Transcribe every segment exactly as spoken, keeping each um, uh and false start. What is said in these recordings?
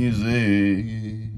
Baiser.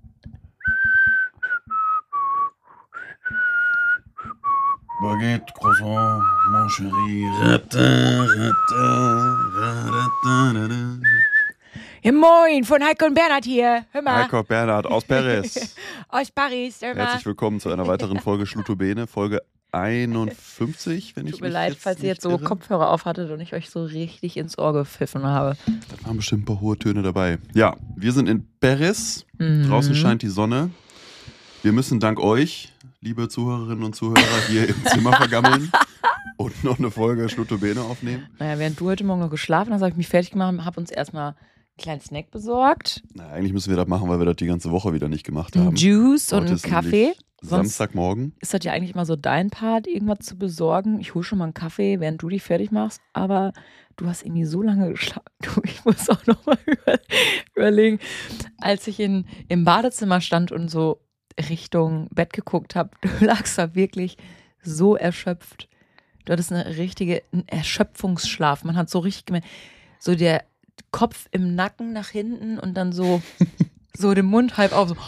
Baguette, croissant, mon chéri. Rata, rata, rata, rata. Ja, moin, von Heiko und Bernhard hier. Hör mal. Heiko Bernhard aus Paris. Aus Paris. Hör mal. Herzlich willkommen zu einer weiteren Folge Schlutobene, Folge einundfünfzig, wenn ich Tut mir mich leid, jetzt falls ihr nicht jetzt so irre. Kopfhörer aufhattet und ich euch so richtig ins Ohr gepfiffen habe. Da waren bestimmt ein paar hohe Töne dabei. Ja, wir sind in Paris. Mhm. Draußen scheint die Sonne. Wir müssen dank euch, liebe Zuhörerinnen und Zuhörer, hier im Zimmer vergammeln und noch eine Folge Schlutobene aufnehmen. Naja, während du heute Morgen noch geschlafen hast, habe ich mich fertig gemacht und habe uns erstmal einen kleinen Snack besorgt. Na, eigentlich müssen wir das machen, weil wir das die ganze Woche wieder nicht gemacht Ein haben. Juice und Heute einen ist Kaffee. nämlich Sonst Samstagmorgen. ist das ja eigentlich immer so dein Part, irgendwas zu besorgen. Ich hole schon mal einen Kaffee, während du dich fertig machst. Aber du hast irgendwie so lange geschlafen. Du, ich muss auch noch mal über, überlegen, als ich in, im Badezimmer stand und so Richtung Bett geguckt habe, du lagst da wirklich so erschöpft. Du hattest eine richtige einen Erschöpfungsschlaf. Man hat so richtig gemerkt, so der Kopf im Nacken nach hinten und dann so, so den Mund halb auf. So.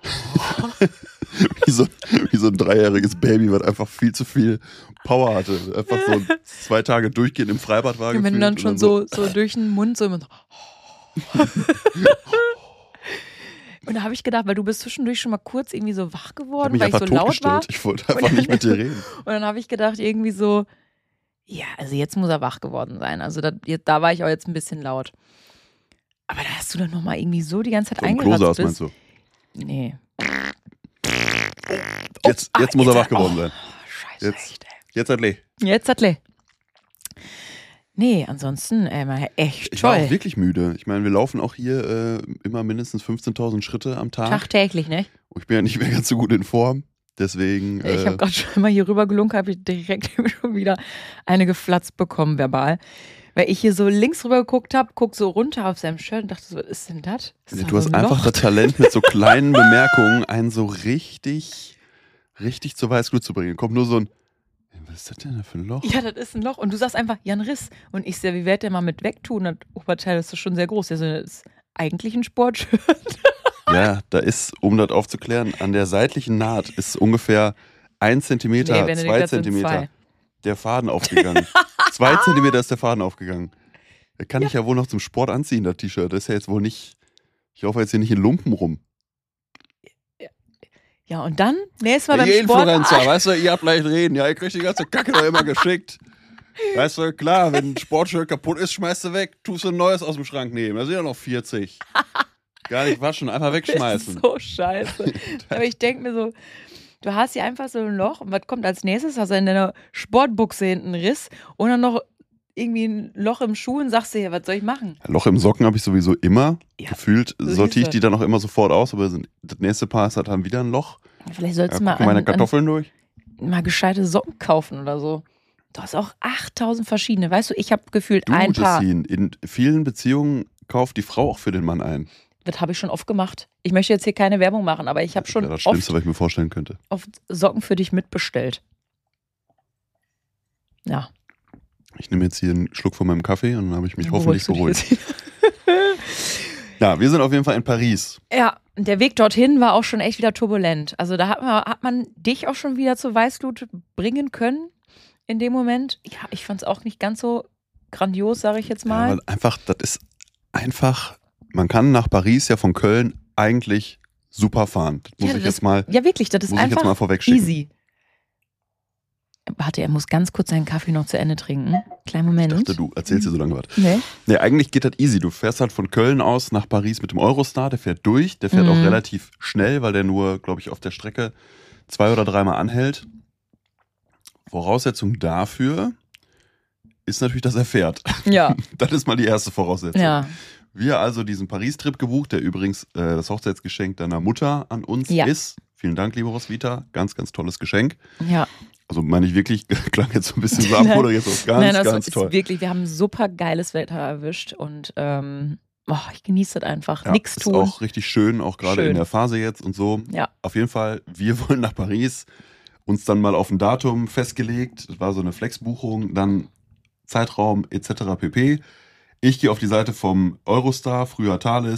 Wie so, wie so ein dreijähriges Baby, was einfach viel zu viel Power hatte. Einfach so zwei Tage durchgehend im Freibad war. Ja, wenn du gefühlt dann und schon so, so durch den Mund so immer so. Und da habe ich gedacht, weil du bist zwischendurch schon mal kurz irgendwie so wach Ich geworden, habe mich weil ich einfach so laut war. totgestellt. Ich wollte einfach nicht mit dir reden. Und dann habe ich gedacht, irgendwie so, ja, also jetzt muss er wach geworden sein. Also da, da war ich auch jetzt ein bisschen laut. Aber da hast du dann nochmal irgendwie so die ganze Zeit Vom eingeratzt Klo saß, bist. meinst du? Nee. Jetzt, Oh, jetzt muss er jetzt wach hat- geworden oh, sein. Scheiße, Jetzt. echt, ey. Jetzt hat Lee. Jetzt hat Lee. Nee, ansonsten äh, mal echt Ich war toll. auch wirklich müde. Ich meine, wir laufen auch hier äh, immer mindestens fünfzehntausend Schritte am Tag. Tagtäglich, ne? Und ich bin ja nicht mehr ganz so gut in Form. Deswegen. Ich Äh, habe gerade schon mal hier rüber gelunken, habe ich direkt schon wieder eine geflatzt bekommen, verbal. Weil ich hier so links rüber geguckt habe, guck so runter auf seinem Shirt und dachte so, was ist denn das? Ist da du hast so ein einfach Loch? das Talent, mit so kleinen Bemerkungen einen so richtig, richtig zur Weißglut zu bringen. Kommt nur so ein, was ist das denn da für ein Loch? Ja, das ist ein Loch. Und du sagst einfach, ja, ein Riss. Und ich sehe, wie werd der mal mit wegtun? Das Oberteil ist schon sehr groß. Also, das ist eigentlich ein Sportshirt. Ja, da ist, um das aufzuklären, an der seitlichen Naht ist ungefähr ein Zentimeter, Nee, Benedikt, zwei das sind Zentimeter zwei. der Faden aufgegangen. zwei Zentimeter ist der Faden aufgegangen. Da kann ich ja wohl noch zum Sport anziehen, das T-Shirt. Das ist ja jetzt wohl nicht, ich laufe jetzt hier nicht in Lumpen rum. Ja, und dann, nächstes Mal beim Ihr Sport. Influencer, weißt du, ihr habt leicht reden. Ja, ihr kriegt die ganze Kacke doch immer geschickt. Weißt du, klar, wenn ein Sportshirt kaputt ist, schmeißt du weg, tust du ein neues aus dem Schrank nehmen. Da sind ja noch vierzig. Gar nicht waschen, einfach Das ist wegschmeißen. so scheiße. Aber ich denke mir so, du hast hier einfach so ein Loch und was kommt als nächstes? Hast du in deiner Sportbuchse hinten einen Riss und dann noch irgendwie ein Loch im Schuh und sagst dir, ja, was soll ich machen? Loch im Socken habe ich sowieso immer. Ja, Gefühlt so sortiere ist ich die dann auch immer sofort aus, aber sind- das nächste Paar ist halt dann wieder ein Loch. Vielleicht sollst Ja, du mal, gucken meine an, Kartoffeln durch. an, mal gescheite Socken kaufen oder so. Du hast auch achttausend verschiedene. Weißt du, ich habe gefühlt Du, ein Paar. Jessin, in vielen Beziehungen kauft die Frau auch für den Mann ein. Das habe ich schon oft gemacht. Ich möchte jetzt hier keine Werbung machen, aber ich habe schon ja, das oft, Schlimmste, was ich mir vorstellen könnte. oft Socken für dich mitbestellt. Ja. Ich nehme jetzt hier einen Schluck von meinem Kaffee und dann habe ich mich Dann hoffentlich beruhigst du dich beruhigt. jetzt Ja, wir sind auf jeden Fall in Paris. Ja, der Weg dorthin war auch schon echt wieder turbulent. Also da hat man, hat man dich auch schon wieder zur Weißglut bringen können in dem Moment. Ja, ich fand es auch nicht ganz so grandios, sage ich jetzt Ja, mal. weil einfach, das ist einfach, man kann nach Paris ja von Köln eigentlich super fahren. Das muss Ja, ich das- jetzt mal, Ja, wirklich, das ist muss ich jetzt mal einfach vorwegschicken. easy. Warte, er muss ganz kurz seinen Kaffee noch zu Ende trinken. Kleinen Ich Moment. dachte, du erzählst dir so lange was. Nee. Nee, eigentlich geht das easy. Du fährst halt von Köln aus nach Paris mit dem Eurostar, der fährt durch, der fährt Mhm. auch relativ schnell, weil der nur, glaube ich, auf der Strecke zwei oder dreimal anhält. Voraussetzung dafür ist natürlich, dass er fährt. Ja, Das ist mal die erste Voraussetzung. ja. Wir also diesen Paris-Trip gebucht, der übrigens äh, das Hochzeitsgeschenk deiner Mutter an uns Ja. ist. Vielen Dank, liebe Roswitha. Ganz, ganz tolles Geschenk. Ja. Also meine ich wirklich, klang jetzt so ein bisschen so abmoderiert, so ganz, Nein, das ganz ist toll. wirklich, wir haben super geiles Wetter erwischt und ähm, oh, ich genieße das einfach. Ja, Nix ist tun. auch richtig schön, auch gerade Schön. in der Phase jetzt und so. Ja. Auf jeden Fall, wir wollen nach Paris, uns dann mal auf ein Datum festgelegt. Das war so eine Flexbuchung, dann Zeitraum et cetera pp. Ich gehe auf die Seite vom Eurostar, früher Thales,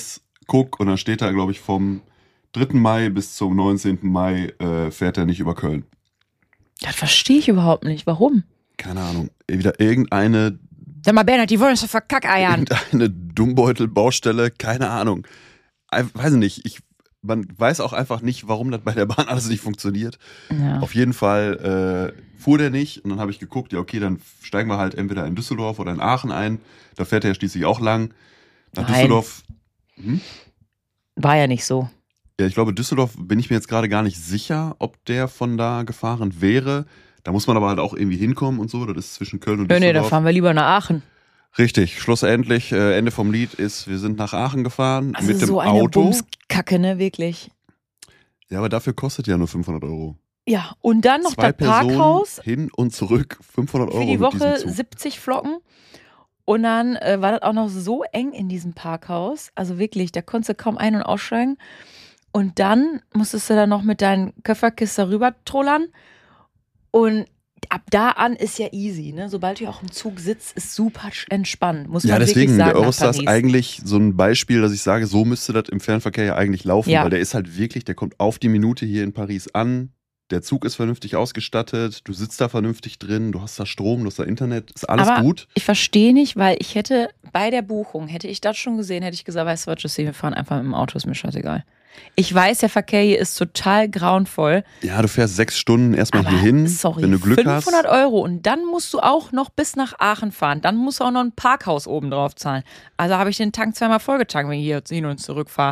guck und dann steht da, glaube ich, vom dritten Mai bis zum neunzehnten Mai äh, fährt er nicht über Köln. Das verstehe ich überhaupt nicht. Warum? Keine Ahnung. Wieder irgendeine... Sag mal, Bernhard, die wollen uns doch verkackeiern. Irgendeine Dummbeutel-Baustelle, keine Ahnung. Ich weiß nicht, ich, man weiß auch einfach nicht, warum das bei der Bahn alles nicht funktioniert. Ja. Auf jeden Fall äh, fuhr der nicht und dann habe ich geguckt, ja okay, dann steigen wir halt entweder in Düsseldorf oder in Aachen ein. Da fährt er ja schließlich auch lang. Nach Nein. Düsseldorf... Hm? War ja nicht so. Ja, ich glaube, Düsseldorf bin ich mir jetzt gerade gar nicht sicher, ob der von da gefahren wäre. Da muss man aber halt auch irgendwie hinkommen und so. Das ist zwischen Köln und Nee, Düsseldorf. nee, da fahren wir lieber nach Aachen. Richtig, schlussendlich, äh, Ende vom Lied ist, wir sind nach Aachen gefahren Also mit dem so eine Auto. Bumskacke, ne, wirklich. Ja, aber dafür kostet ja nur fünfhundert Euro. Ja, und dann noch Zwei das Parkhaus Personen hin und zurück, fünfhundert Euro für die mit diesem Woche Zug. siebzig Flocken. Und dann äh, war das auch noch so eng in diesem Parkhaus. Also wirklich, da konntest du kaum ein- und aussteigen. Und dann musstest du dann noch mit deinen Köfferkiste rüber trollern. Und ab da an ist ja easy, ne? Sobald du auch im Zug sitzt, ist super entspannt. Muss Ja, man deswegen, wirklich sagen, der Eurostar ist nach Paris. eigentlich so ein Beispiel, dass ich sage, so müsste das im Fernverkehr ja eigentlich laufen, Ja. weil der ist halt wirklich, der kommt auf die Minute hier in Paris an, der Zug ist vernünftig ausgestattet, du sitzt da vernünftig drin, du hast da Strom, du hast da Internet, ist alles Aber gut. ich verstehe nicht, weil ich hätte bei der Buchung, hätte ich das schon gesehen, hätte ich gesagt, weißt du was, Jussi, wir fahren einfach mit dem Auto, ist mir scheißegal. Ich weiß, der Verkehr hier ist total grauenvoll. Ja, du fährst sechs Stunden erstmal Aber hier hin, sorry, wenn du Glück fünfhundert hast. Euro und dann musst du auch noch bis nach Aachen fahren. Dann musst du auch noch ein Parkhaus oben drauf zahlen. Also habe ich den Tank zweimal vollgetankt, wenn ich hier hin und zurück fahre.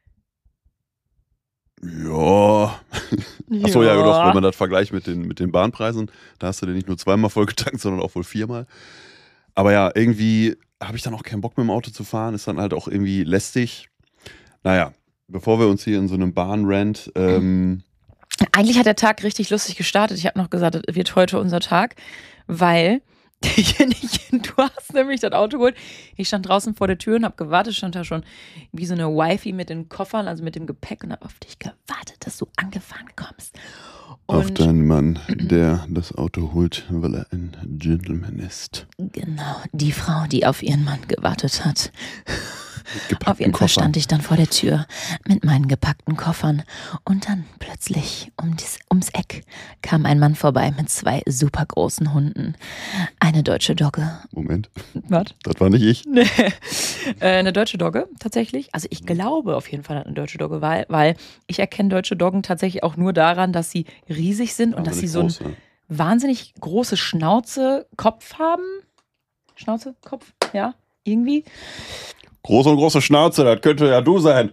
Ja. Achso, ja, doch, wenn man das vergleicht mit den, mit den Bahnpreisen, da hast du den nicht nur zweimal vollgetankt, sondern auch wohl viermal. Aber ja, irgendwie habe ich dann auch keinen Bock mit dem Auto zu fahren, ist dann halt auch irgendwie lästig. Naja, bevor wir uns hier in so einem Bahnrant, ähm, Eigentlich hat der Tag richtig lustig gestartet. Ich habe noch gesagt, das wird heute unser Tag, weil du hast nämlich das Auto geholt. Ich stand draußen vor der Tür und habe gewartet, stand da schon wie so eine Wifey mit den Koffern, also mit dem Gepäck und habe auf dich gewartet, dass du angefahren kommst. auf Und deinen Mann, der das Auto holt, weil er ein Gentleman ist. genau, die Frau, die auf ihren Mann gewartet hat. Mit gepackten Auf jeden Fall Koffern. stand ich dann vor der Tür mit meinen gepackten Koffern und dann plötzlich um dies, ums Eck kam ein Mann vorbei mit zwei super großen Hunden. Eine deutsche Dogge. Moment, Was? das war nicht ich. Nee. Äh, eine deutsche Dogge tatsächlich. Also ich glaube auf jeden Fall dass eine deutsche Dogge, weil, weil ich erkenne deutsche Doggen tatsächlich auch nur daran, dass sie riesig sind und dass sie so eine Wahnsinnig groß, wahnsinnig große Schnauze, Kopf haben. Schnauze, Kopf, ja, irgendwie. Große und große Schnauze, das könnte ja du sein.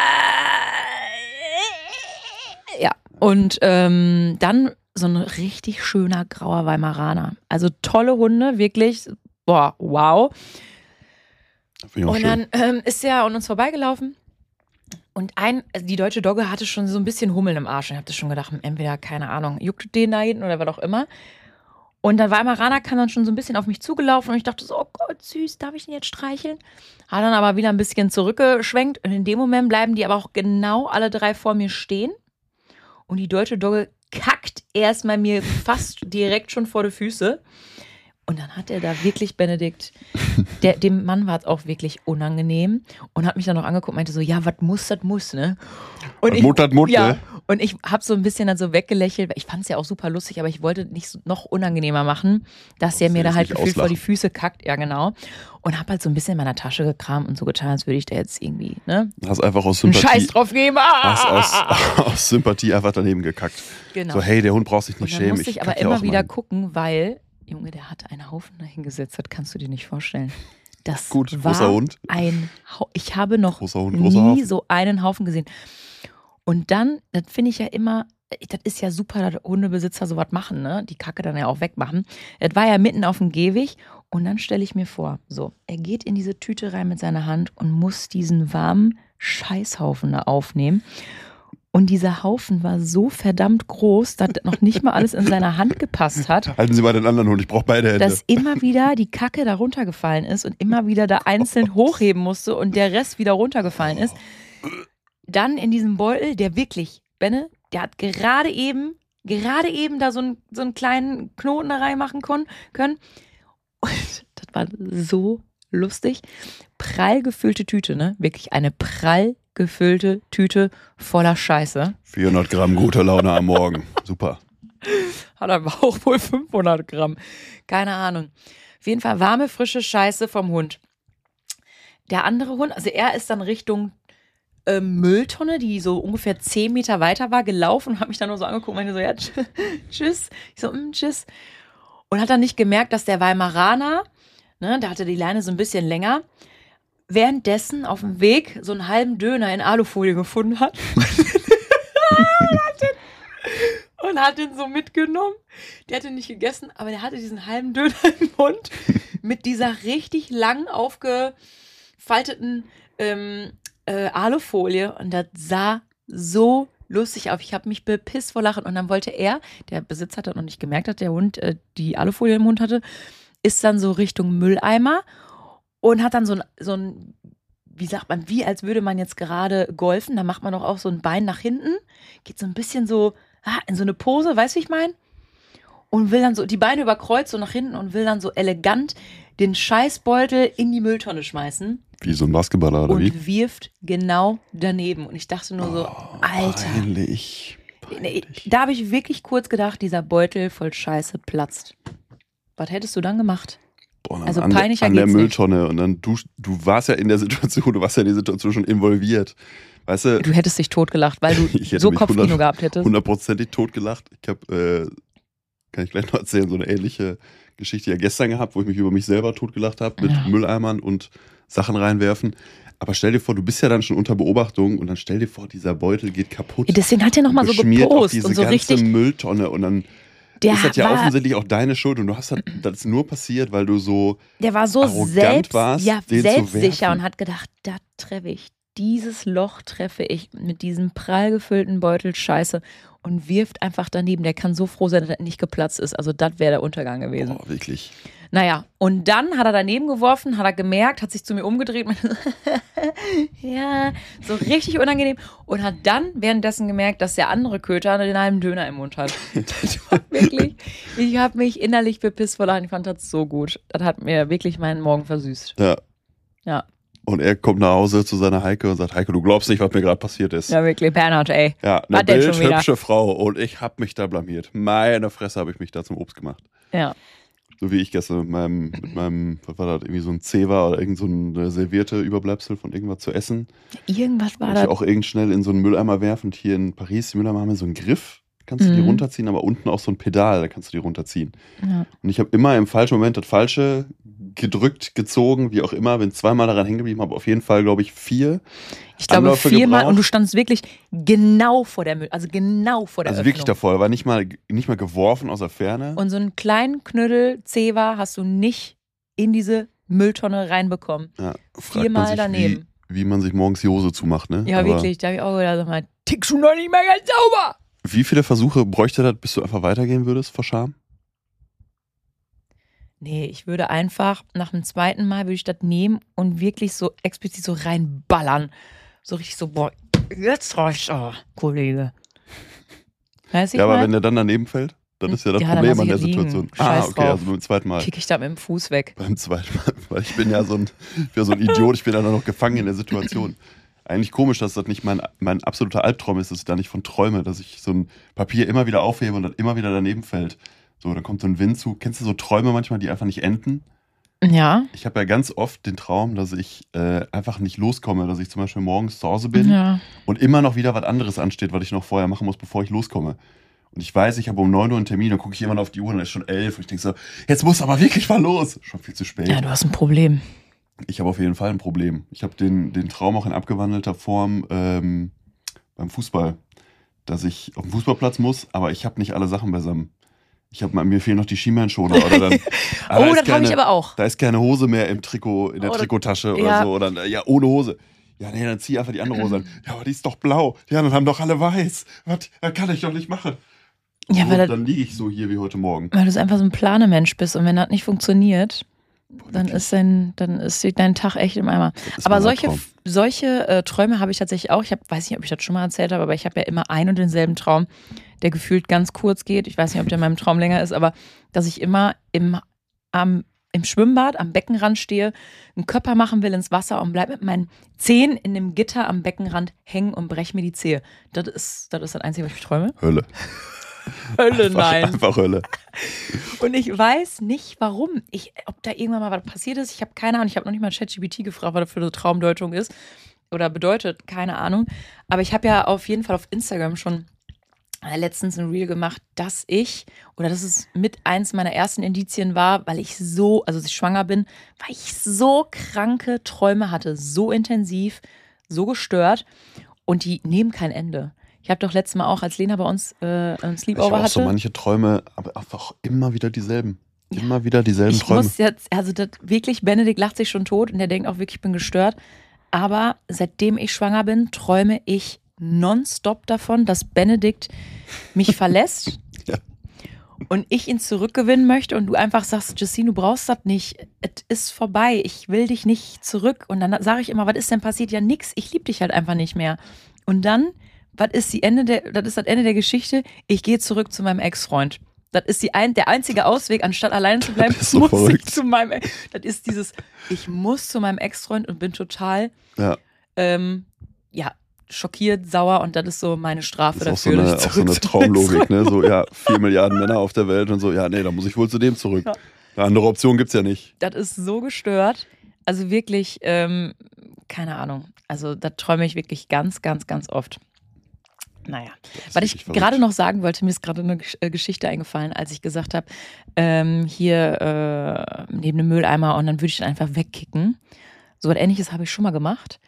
Ja, und ähm, dann so ein richtig schöner grauer Weimaraner. Also tolle Hunde, wirklich. Boah, wow. Finde ich auch Und schön. dann ähm, ist er an uns vorbeigelaufen. Und ein, also die deutsche Dogge hatte schon so ein bisschen Hummeln im Arsch. Und ich habe das schon gedacht, entweder, keine Ahnung, juckt den da hinten oder was auch immer. Und dann Weimaraner kam dann schon so ein bisschen auf mich zugelaufen und ich dachte so, oh Gott, süß, darf ich ihn jetzt streicheln? Hat dann aber wieder ein bisschen zurückgeschwenkt und in dem Moment bleiben die aber auch genau alle drei vor mir stehen. Und die deutsche Dogge kackt erstmal mir fast direkt schon vor die Füße. Und dann hat er da wirklich, Benedikt, der, dem Mann war es auch wirklich unangenehm und hat mich dann noch angeguckt und meinte so, ja, was muss, das muss, ne? Und Was Mut hat Mut, ja, ne? und ich habe so ein bisschen dann so weggelächelt, weil ich fand es ja auch super lustig, aber ich wollte nicht so, noch unangenehmer machen, dass er mir da jetzt halt nicht gefühlt vor die auslachen. Füße kackt, ja genau. Und habe halt so ein bisschen in meiner Tasche gekramt und so getan, als würde ich da jetzt irgendwie, ne? Hast einfach aus Einen Sympathie, Scheiß drauf geben. Ah! hast aus, aus Sympathie einfach daneben gekackt. Genau. So, hey, der Hund braucht sich Und nicht dann schämen. musste ich kack aber hier immer auch wieder mal. gucken, weil, Junge, der hatte einen Haufen dahingesetzt, das kannst du dir nicht vorstellen. Das Gut, war großer Hund. ein Haufen. Ich habe noch Großer Hund, großer nie Haufen. so einen Haufen gesehen. Und dann, das finde ich ja immer, das ist ja super, dass Hundebesitzer sowas machen, ne? Die Kacke dann ja auch wegmachen. Das war ja mitten auf dem Gehweg und dann stelle ich mir vor, so, er geht in diese Tüte rein mit seiner Hand und muss diesen warmen Scheißhaufen da aufnehmen. Und dieser Haufen war so verdammt groß, dass noch nicht mal alles in seiner Hand gepasst hat, Halten Sie mal den anderen Hund, ich brauche beide Hände. dass immer wieder die Kacke da runtergefallen ist und immer wieder da einzeln hochheben musste und der Rest wieder runtergefallen ist. Dann in diesem Beutel, der wirklich, Benne, der hat gerade eben, gerade eben da so einen, so einen kleinen Knoten da reinmachen kon- können. Und das war so lustig. Prall gefüllte Tüte, ne? Wirklich eine prall gefüllte Tüte voller Scheiße. vierhundert Gramm guter Laune am Morgen. Super. Hat aber auch wohl fünfhundert Gramm. Keine Ahnung. Auf jeden Fall warme, frische Scheiße vom Hund. Der andere Hund, also er ist dann Richtung äh, Mülltonne, die so ungefähr zehn Meter weiter war, gelaufen und hat mich dann nur so angeguckt und meinte so, ja, tschüss. Ich so, mm, tschüss. Und hat dann nicht gemerkt, dass der Weimaraner, ne, der hatte die Leine so ein bisschen länger, währenddessen auf dem Weg so einen halben Döner in Alufolie gefunden hat. Und hat den so mitgenommen. Der hatte nicht gegessen, aber der hatte diesen halben Döner im Mund mit dieser richtig lang aufgefalteten ähm, äh, Alufolie. Und das sah so lustig auf. Ich habe mich bepisst vor Lachen. Und dann wollte er, der Besitzer hat das noch nicht gemerkt, dass der Hund äh, die Alufolie im Mund hatte, ist dann so Richtung Mülleimer und hat dann so ein, so ein, wie sagt man, wie als würde man jetzt gerade golfen. Da macht man doch auch so ein Bein nach hinten. Geht so ein bisschen so in so eine Pose, weißt du, wie ich meine? Und will dann so die Beine überkreuzt so nach hinten und will dann so elegant den Scheißbeutel in die Mülltonne schmeißen. Wie so ein Basketballer, oder und wie? Und wirft genau daneben. Und ich dachte nur so, oh, Alter. Peinlich. peinlich. Da habe ich wirklich kurz gedacht, dieser Beutel voll Scheiße platzt. Was hättest du dann gemacht? Boah, also an, peinlicher an der geht's Mülltonne. Nicht. Und dann du, du warst ja in der Situation, du warst ja in die Situation schon involviert. Weißt du, du hättest dich totgelacht, weil du so Kopfkino gehabt hättest. Hundertprozentig totgelacht. Ich habe, äh, kann ich gleich noch erzählen, so eine ähnliche Geschichte ja gestern gehabt, wo ich mich über mich selber totgelacht habe mit ja. Mülleimern und Sachen reinwerfen. Aber stell dir vor, du bist ja dann schon unter Beobachtung und dann stell dir vor, dieser Beutel geht kaputt. Ja, deswegen hat er nochmal so gepostet und so ganze richtig Mülltonne und dann der ist das ja war, offensichtlich auch deine Schuld und du hast das, das ist nur passiert, weil du so der war so arrogant selbst, warst, ja, den selbstsicher zu werfen. Und hat gedacht, da treffe ich, dieses Loch treffe ich mit diesem prall gefüllten Beutel Scheiße und wirft einfach daneben. Der kann so froh sein, dass er nicht geplatzt ist. Also das wäre der Untergang gewesen. Boah, wirklich. Naja, und dann hat er daneben geworfen, hat er gemerkt, hat sich zu mir umgedreht, ja, so richtig unangenehm und hat dann währenddessen gemerkt, dass der andere Köter den halben Döner im Mund hat. Das war wirklich, ich habe mich innerlich bepisst vor Lachen, ich fand das so gut. Das hat mir wirklich meinen Morgen versüßt. Ja. Ja. Und er kommt nach Hause zu seiner Heike und sagt, Heike, du glaubst nicht, was mir gerade passiert ist. Ja, wirklich, Bernhard, ey. Ja, eine bildhübsche Frau und ich hab mich da blamiert. Meine Fresse habe ich mich da zum Obst gemacht. Ja. So wie ich gestern mit meinem, mit meinem, was war das, irgendwie so ein Zewa oder irgend so eine servierte Überbleibsel von irgendwas zu essen. Irgendwas war das. das. Ich auch irgend schnell in so einen Mülleimer werfen. Und hier in Paris, die Mülleimer haben ja so einen Griff, kannst du mhm. die runterziehen, aber unten auch so ein Pedal, da kannst du die runterziehen. Ja. Und ich habe immer im falschen Moment das Falsche gedrückt, gezogen, wie auch immer, bin zweimal daran hängen geblieben, habe auf jeden Fall, glaube ich, vier Ich glaube Anläufe viermal gebraucht. Und du standst wirklich genau vor der Müll, also genau vor der Also Öffnung. wirklich davor, war nicht mal, nicht mal geworfen aus der Ferne. Und so einen kleinen Knödel Zewa hast du nicht in diese Mülltonne reinbekommen. Ja, viermal sich, daneben. Wie, wie man sich morgens die Hose zumacht, ne? Ja, Aber wirklich, da habe ich auch gedacht, sag mal, tickst du noch nicht mehr ganz sauber? Wie viele Versuche bräuchte das, bis du einfach weitergehen würdest vor Scham? Nee, ich würde einfach nach dem zweiten Mal würde ich das nehmen und wirklich so explizit so reinballern. So richtig so, boah, jetzt reicht's, oh, Kollege. Weißt ja, aber mein? Wenn der dann daneben fällt, dann ist ja das ja, Problem an der Situation. Scheiß ah, okay, drauf. also beim zweiten Mal. Kick ich da mit dem Fuß weg. Beim zweiten Mal, weil ich bin ja so ein, ich bin so ein Idiot, ich bin ja noch gefangen in der Situation. Eigentlich komisch, dass das nicht mein, mein absoluter Albtraum ist, dass ich da nicht von träume, dass ich so ein Papier immer wieder aufhebe und dann immer wieder daneben fällt. So, dann kommt so ein Windzug. Kennst du so Träume manchmal, die einfach nicht enden? Ja. Ich habe ja ganz oft den Traum, dass ich äh, einfach nicht loskomme, dass ich zum Beispiel morgens zu Hause bin ja. und immer noch wieder was anderes ansteht, was ich noch vorher machen muss, bevor ich loskomme. Und ich weiß, ich habe um neun Uhr einen Termin, dann gucke ich immer auf die Uhr und dann ist schon elf und ich denke so, jetzt muss aber wirklich mal los. Schon viel zu spät. Ja, du hast ein Problem. Ich habe auf jeden Fall ein Problem. Ich habe den, den Traum auch in abgewandelter Form ähm, beim Fußball, dass ich auf den Fußballplatz muss, aber ich habe nicht alle Sachen beisammen. Ich hab, mir fehlen noch die Schienbeinschoner. Oder dann, oh, da das habe ich aber auch. Da ist keine Hose mehr im Trikot, in der oder, Trikottasche oder ja. so. Oder ja, ohne Hose. Ja, nee, dann zieh einfach die andere Hose an. Ja, aber die ist doch blau. Die anderen haben doch alle weiß. Was? Das kann ich doch nicht machen. Ja, so, weil dann liege ich so hier wie heute Morgen. Weil du einfach so ein Planemensch bist und wenn das nicht funktioniert, dann ist, dein, dann ist dein Tag echt im Eimer. Aber solche, solche äh, Träume habe ich tatsächlich auch. Ich hab, weiß nicht, ob ich das schon mal erzählt habe, aber ich habe ja immer einen und denselben Traum, der gefühlt ganz kurz geht. Ich weiß nicht, ob der in meinem Traum länger ist, aber dass ich immer im, am im Schwimmbad am Beckenrand stehe, einen Körper machen will ins Wasser und bleib mit meinen Zehen in dem Gitter am Beckenrand hängen und brech mir die Zehe. Das ist das, ist das Einzige, was ich träume. Hölle. Hölle, einfach, nein. Einfach Hölle. Und ich weiß nicht, warum. Ich, ob da irgendwann mal was passiert ist. Ich habe keine Ahnung. Ich habe noch nicht mal ChatGPT gefragt, was das für eine Traumdeutung ist. Oder bedeutet, keine Ahnung. Aber ich habe ja auf jeden Fall auf Instagram schon letztens ein Reel gemacht, dass ich, oder dass es mit eins meiner ersten Indizien war, weil ich so, also dass ich schwanger bin, weil ich so kranke Träume hatte, so intensiv, so gestört und die nehmen kein Ende. Ich habe doch letztes Mal auch, als Lena bei uns äh, ein Sleepover ich auch hatte. so manche Träume, aber einfach immer wieder dieselben. Immer ja. wieder dieselben ich Träume. Muss jetzt, also das wirklich, Benedikt lacht sich schon tot und der denkt auch wirklich, ich bin gestört. Aber seitdem ich schwanger bin, träume ich nonstop davon, dass Benedikt mich verlässt ja. und ich ihn zurückgewinnen möchte und du einfach sagst, Justine, du brauchst das nicht, es ist vorbei, ich will dich nicht zurück. Und dann sage ich immer, was ist denn passiert? Ja, nix, ich liebe dich halt einfach nicht mehr. Und dann, was ist die Ende der, das ist das Ende der Geschichte, ich gehe zurück zu meinem Ex-Freund. Das ist die ein, der einzige Ausweg, anstatt alleine zu bleiben, so muss verrückt. ich zu meinem, das ist dieses, ich muss zu meinem Ex-Freund und bin total, ja, ähm, ja, schockiert, sauer und das ist so meine Strafe das ist dafür. Auch so eine, auch so eine Traumlogik, ne? So, ja, vier Milliarden Männer auf der Welt und so, ja, nee, da muss ich wohl zu dem zurück. Ja. Eine andere Option gibt's ja nicht. Das ist so gestört. Also wirklich, ähm, keine Ahnung. Also da träume ich wirklich ganz, ganz, ganz oft. Naja, was ich gerade noch sagen wollte, mir ist gerade eine Geschichte eingefallen, als ich gesagt habe, ähm, hier äh, neben dem Mülleimer und dann würde ich den einfach wegkicken. So was Ähnliches habe ich schon mal gemacht.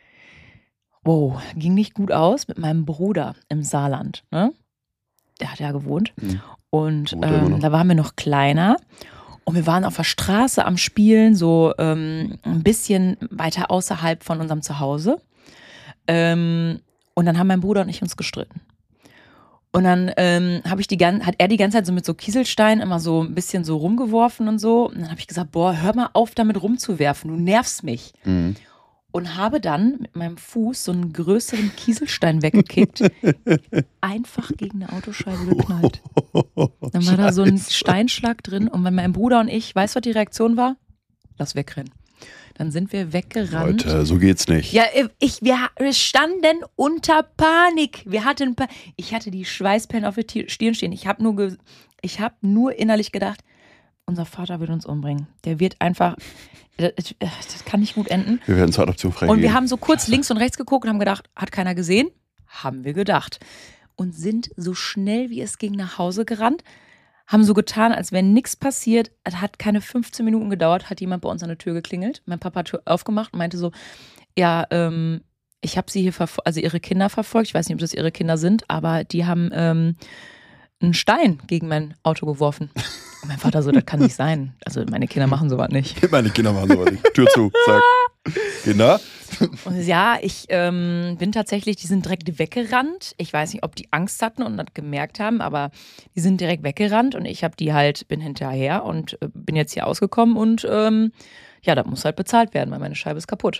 Wow, ging nicht gut aus mit meinem Bruder im Saarland. Ne? Der hat ja gewohnt. Mhm. Und ähm, da waren wir noch kleiner. Und wir waren auf der Straße am Spielen, so ähm, ein bisschen weiter außerhalb von unserem Zuhause. Ähm, und dann haben mein Bruder und ich uns gestritten. Und dann ähm, hab ich die, hat er die ganze Zeit so mit so Kieselsteinen immer so ein bisschen so rumgeworfen und so. Und dann habe ich gesagt, boah, hör mal auf, damit rumzuwerfen, du nervst mich. Mhm. Und habe dann mit meinem Fuß so einen größeren Kieselstein weggekickt, einfach gegen eine Autoscheibe geknallt. Dann war da so ein Steinschlag drin und mein Bruder und ich, weißt du, was die Reaktion war? Lass wegrennen. Dann sind wir weggerannt. Leute, so geht's nicht. Ja, ich, wir standen unter Panik. Wir hatten, pa- ich hatte die Schweißperlen auf der Stirn stehen. Ich habe nur, ge- ich hab nur innerlich gedacht, unser Vater wird uns umbringen. Der wird einfach... Das, das kann nicht gut enden. Wir werden zur Adoption freigegeben. Und wir haben so kurz Scheiße. links und rechts geguckt und haben gedacht, hat keiner gesehen? Haben wir gedacht. Und sind so schnell wie es ging nach Hause gerannt, haben so getan, als wäre nichts passiert. Es hat keine fünfzehn Minuten gedauert, hat jemand bei uns an der Tür geklingelt. Mein Papa hat Tür aufgemacht und meinte so, ja, ähm, ich habe sie hier, verfol- also ihre Kinder verfolgt. Ich weiß nicht, ob das ihre Kinder sind, aber die haben ähm, einen Stein gegen mein Auto geworfen. Und mein Vater so, das kann nicht sein. Also meine Kinder machen sowas nicht. Meine Kinder machen sowas nicht. Tür zu, zack. Kinder? Und ja, ich ähm, bin tatsächlich, die sind direkt weggerannt. Ich weiß nicht, ob die Angst hatten und das gemerkt haben, aber die sind direkt weggerannt und ich habe die halt, bin hinterher und äh, bin jetzt hier ausgekommen und ähm, ja, das muss halt bezahlt werden, weil meine Scheibe ist kaputt.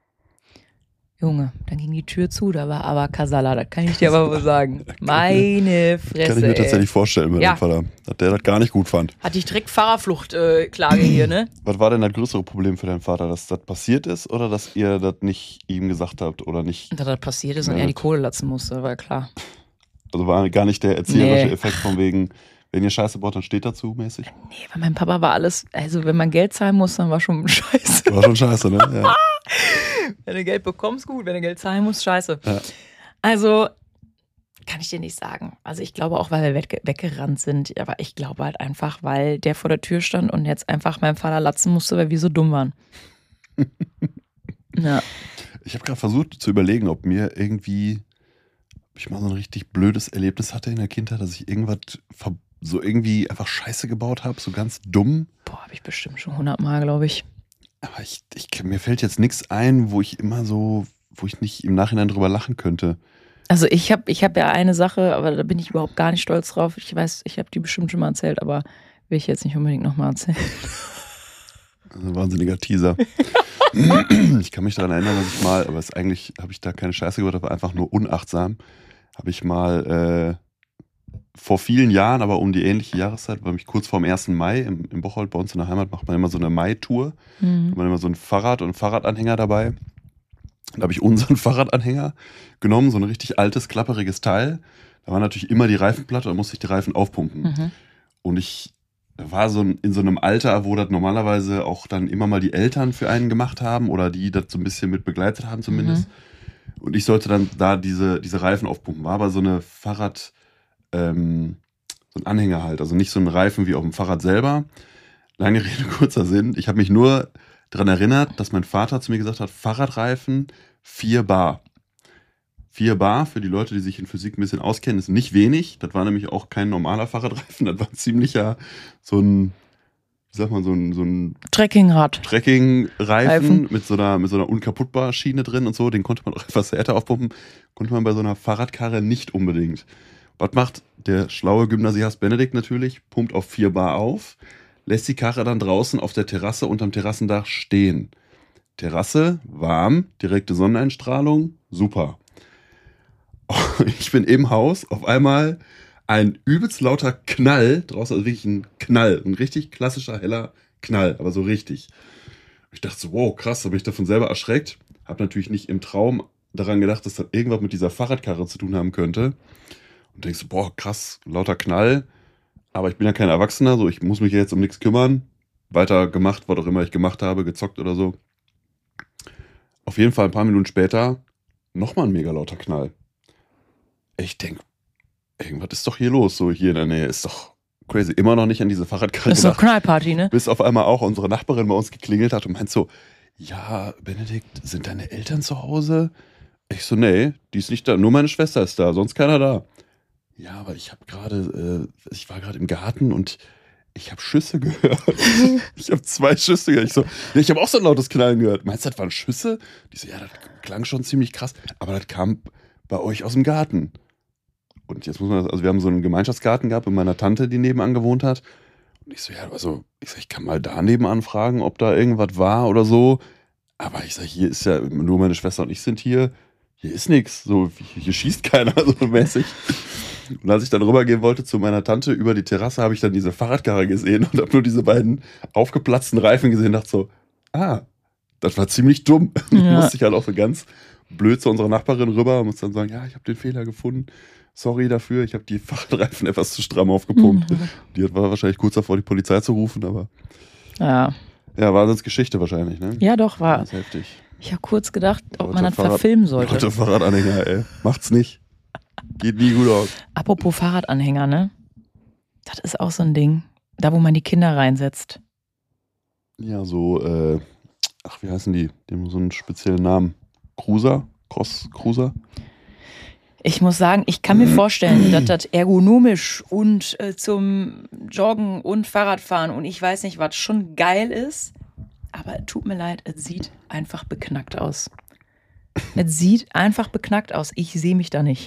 Junge, dann ging die Tür zu, da war aber Kasala, das kann ich dir aber wohl sagen. Meine Fresse. Kann ich mir tatsächlich vorstellen, mein ja. Vater, dass der das gar nicht gut fand. Hatte ich direkt Fahrerfluchtklage äh, hier, ne? Was war denn das größere Problem für deinen Vater, dass das passiert ist oder dass ihr das nicht ihm gesagt habt oder nicht? Dass das passiert ist und er die Kohle latzen musste, war klar. Also war gar nicht der erzieherische nee. Effekt von wegen, wenn ihr Scheiße baut, dann steht dazu mäßig? Nee, bei meinem Papa war alles, also wenn man Geld zahlen muss, dann war schon scheiße. War schon scheiße, ne? Ja. Wenn du Geld bekommst, gut. Wenn du Geld zahlen musst, scheiße. Ja. Also, kann ich dir nicht sagen. Also ich glaube auch, weil wir weg, weggerannt sind. Aber ich glaube halt einfach, weil der vor der Tür stand und jetzt einfach meinem Vater latzen musste, weil wir so dumm waren. Ja. Ich habe gerade versucht zu überlegen, ob mir irgendwie, ob ich mal so ein richtig blödes Erlebnis hatte in der Kindheit, dass ich irgendwas so irgendwie einfach Scheiße gebaut habe, so ganz dumm. Boah, habe ich bestimmt schon hundertmal, glaube ich. Aber ich, ich, mir fällt jetzt nichts ein, wo ich immer so, wo ich nicht im Nachhinein drüber lachen könnte. Also ich habe ich hab ja eine Sache, aber da bin ich überhaupt gar nicht stolz drauf. Ich weiß, ich habe die bestimmt schon mal erzählt, aber will ich jetzt nicht unbedingt nochmal erzählen. Also ein wahnsinniger Teaser. Ich kann mich daran erinnern, dass ich mal, aber es eigentlich habe ich da keine Scheiße gebaut, aber einfach nur unachtsam, habe ich mal vor vielen Jahren, aber um die ähnliche Jahreszeit, war mich kurz vorm ersten Mai im, im Bocholt, bei uns in der Heimat, macht man immer so eine Mai-Tour. Mhm. Da hat man immer so ein Fahrrad und einen Fahrradanhänger dabei. Da habe ich unseren Fahrradanhänger genommen, so ein richtig altes, klapperiges Teil. Da war natürlich immer die Reifenplatte, da musste ich die Reifen aufpumpen. Mhm. Und ich war so in so einem Alter, wo das normalerweise auch dann immer mal die Eltern für einen gemacht haben oder die das so ein bisschen mit begleitet haben zumindest. Mhm. Und ich sollte dann da diese, diese Reifen aufpumpen. War aber so eine Fahrrad, ähm, so ein Anhänger halt, also nicht so ein Reifen wie auf dem Fahrrad selber. Lange Rede, kurzer Sinn. Ich habe mich nur daran erinnert, dass mein Vater zu mir gesagt hat, Fahrradreifen, vier Bar. Vier Bar, für die Leute, die sich in Physik ein bisschen auskennen, ist nicht wenig. Das war nämlich auch kein normaler Fahrradreifen. Das war ein ziemlicher, so ein, wie sagt man, so ein, so ein Trekkingrad. Trekkingreifen Reifen. mit so einer, mit so einer unkaputtbaren Schiene drin und so. Den konnte man auch etwas härter aufpumpen. Konnte man bei so einer Fahrradkarre nicht unbedingt. Was macht der schlaue Gymnasiast Benedikt natürlich? Pumpt auf vier Bar auf, lässt die Karre dann draußen auf der Terrasse unterm Terrassendach stehen. Terrasse, warm, direkte Sonneneinstrahlung, super. Ich bin im Haus, auf einmal ein übelst lauter Knall draußen, also wirklich ein Knall, ein richtig klassischer, heller Knall, aber so richtig. Ich dachte so, wow, krass, habe ich davon selber erschreckt. Habe natürlich nicht im Traum daran gedacht, dass das irgendwas mit dieser Fahrradkarre zu tun haben könnte. Und denkst so, boah, krass, lauter Knall. Aber ich bin ja kein Erwachsener, so ich muss mich jetzt um nichts kümmern. Weiter gemacht, was auch immer ich gemacht habe, gezockt oder so. Auf jeden Fall ein paar Minuten später nochmal ein mega lauter Knall. Ich denke, irgendwas ist doch hier los, so hier in der Nähe. Ist doch crazy. Immer noch nicht an diese Fahrradkarre Das ist doch Knallparty, ne? Bis auf einmal auch unsere Nachbarin bei uns geklingelt hat und meint so, ja, Benedikt, sind deine Eltern zu Hause? Ich so, nee, die ist nicht da, nur meine Schwester ist da, sonst keiner da. Ja, aber ich habe gerade, äh, ich war gerade im Garten und ich habe Schüsse gehört. Ich habe zwei Schüsse gehört. Ich so, ja, ich habe auch so ein lautes Knallen gehört. Meinst du, das waren Schüsse? Die so, ja, das klang schon ziemlich krass, aber das kam bei euch aus dem Garten. Und jetzt muss man, also wir haben so einen Gemeinschaftsgarten gehabt mit meiner Tante, die nebenan gewohnt hat. Und ich so, ja, also, ich sag, ich kann mal da nebenan fragen, ob da irgendwas war oder so. Aber ich sag, hier ist ja, nur meine Schwester und ich sind hier. Hier ist nichts. So, hier schießt keiner, so mäßig. Und als ich dann rübergehen wollte zu meiner Tante über die Terrasse, habe ich dann diese Fahrradkarre gesehen und habe nur diese beiden aufgeplatzten Reifen gesehen und dachte so, ah, das war ziemlich dumm. Ja. Und musste ich halt auch so ganz blöd zu unserer Nachbarin rüber und muss dann sagen, ja, ich habe den Fehler gefunden. Sorry dafür, ich habe die Fahrradreifen etwas zu stramm aufgepumpt. Mhm. Die war wahrscheinlich kurz davor, die Polizei zu rufen, aber ja, ja, war sonst Geschichte wahrscheinlich, ne? Ja, doch, war. Das ist heftig. Ich habe kurz gedacht, ob Leute, man das Fahrrad, verfilmen sollte. Leute, Fahrradanhänger, ey. Macht's nicht. Geht nie gut aus. Apropos Fahrradanhänger, ne? Das ist auch so ein Ding. Da, wo man die Kinder reinsetzt. Ja, so, äh, ach, wie heißen die? Die haben so einen speziellen Namen. Cruiser? Cross-Cruiser? Ich muss sagen, ich kann mir vorstellen, dass das ergonomisch und äh, zum Joggen und Fahrradfahren und ich weiß nicht, was schon geil ist. Aber tut mir leid, es sieht einfach beknackt aus. Es sieht einfach beknackt aus. Ich sehe mich da nicht.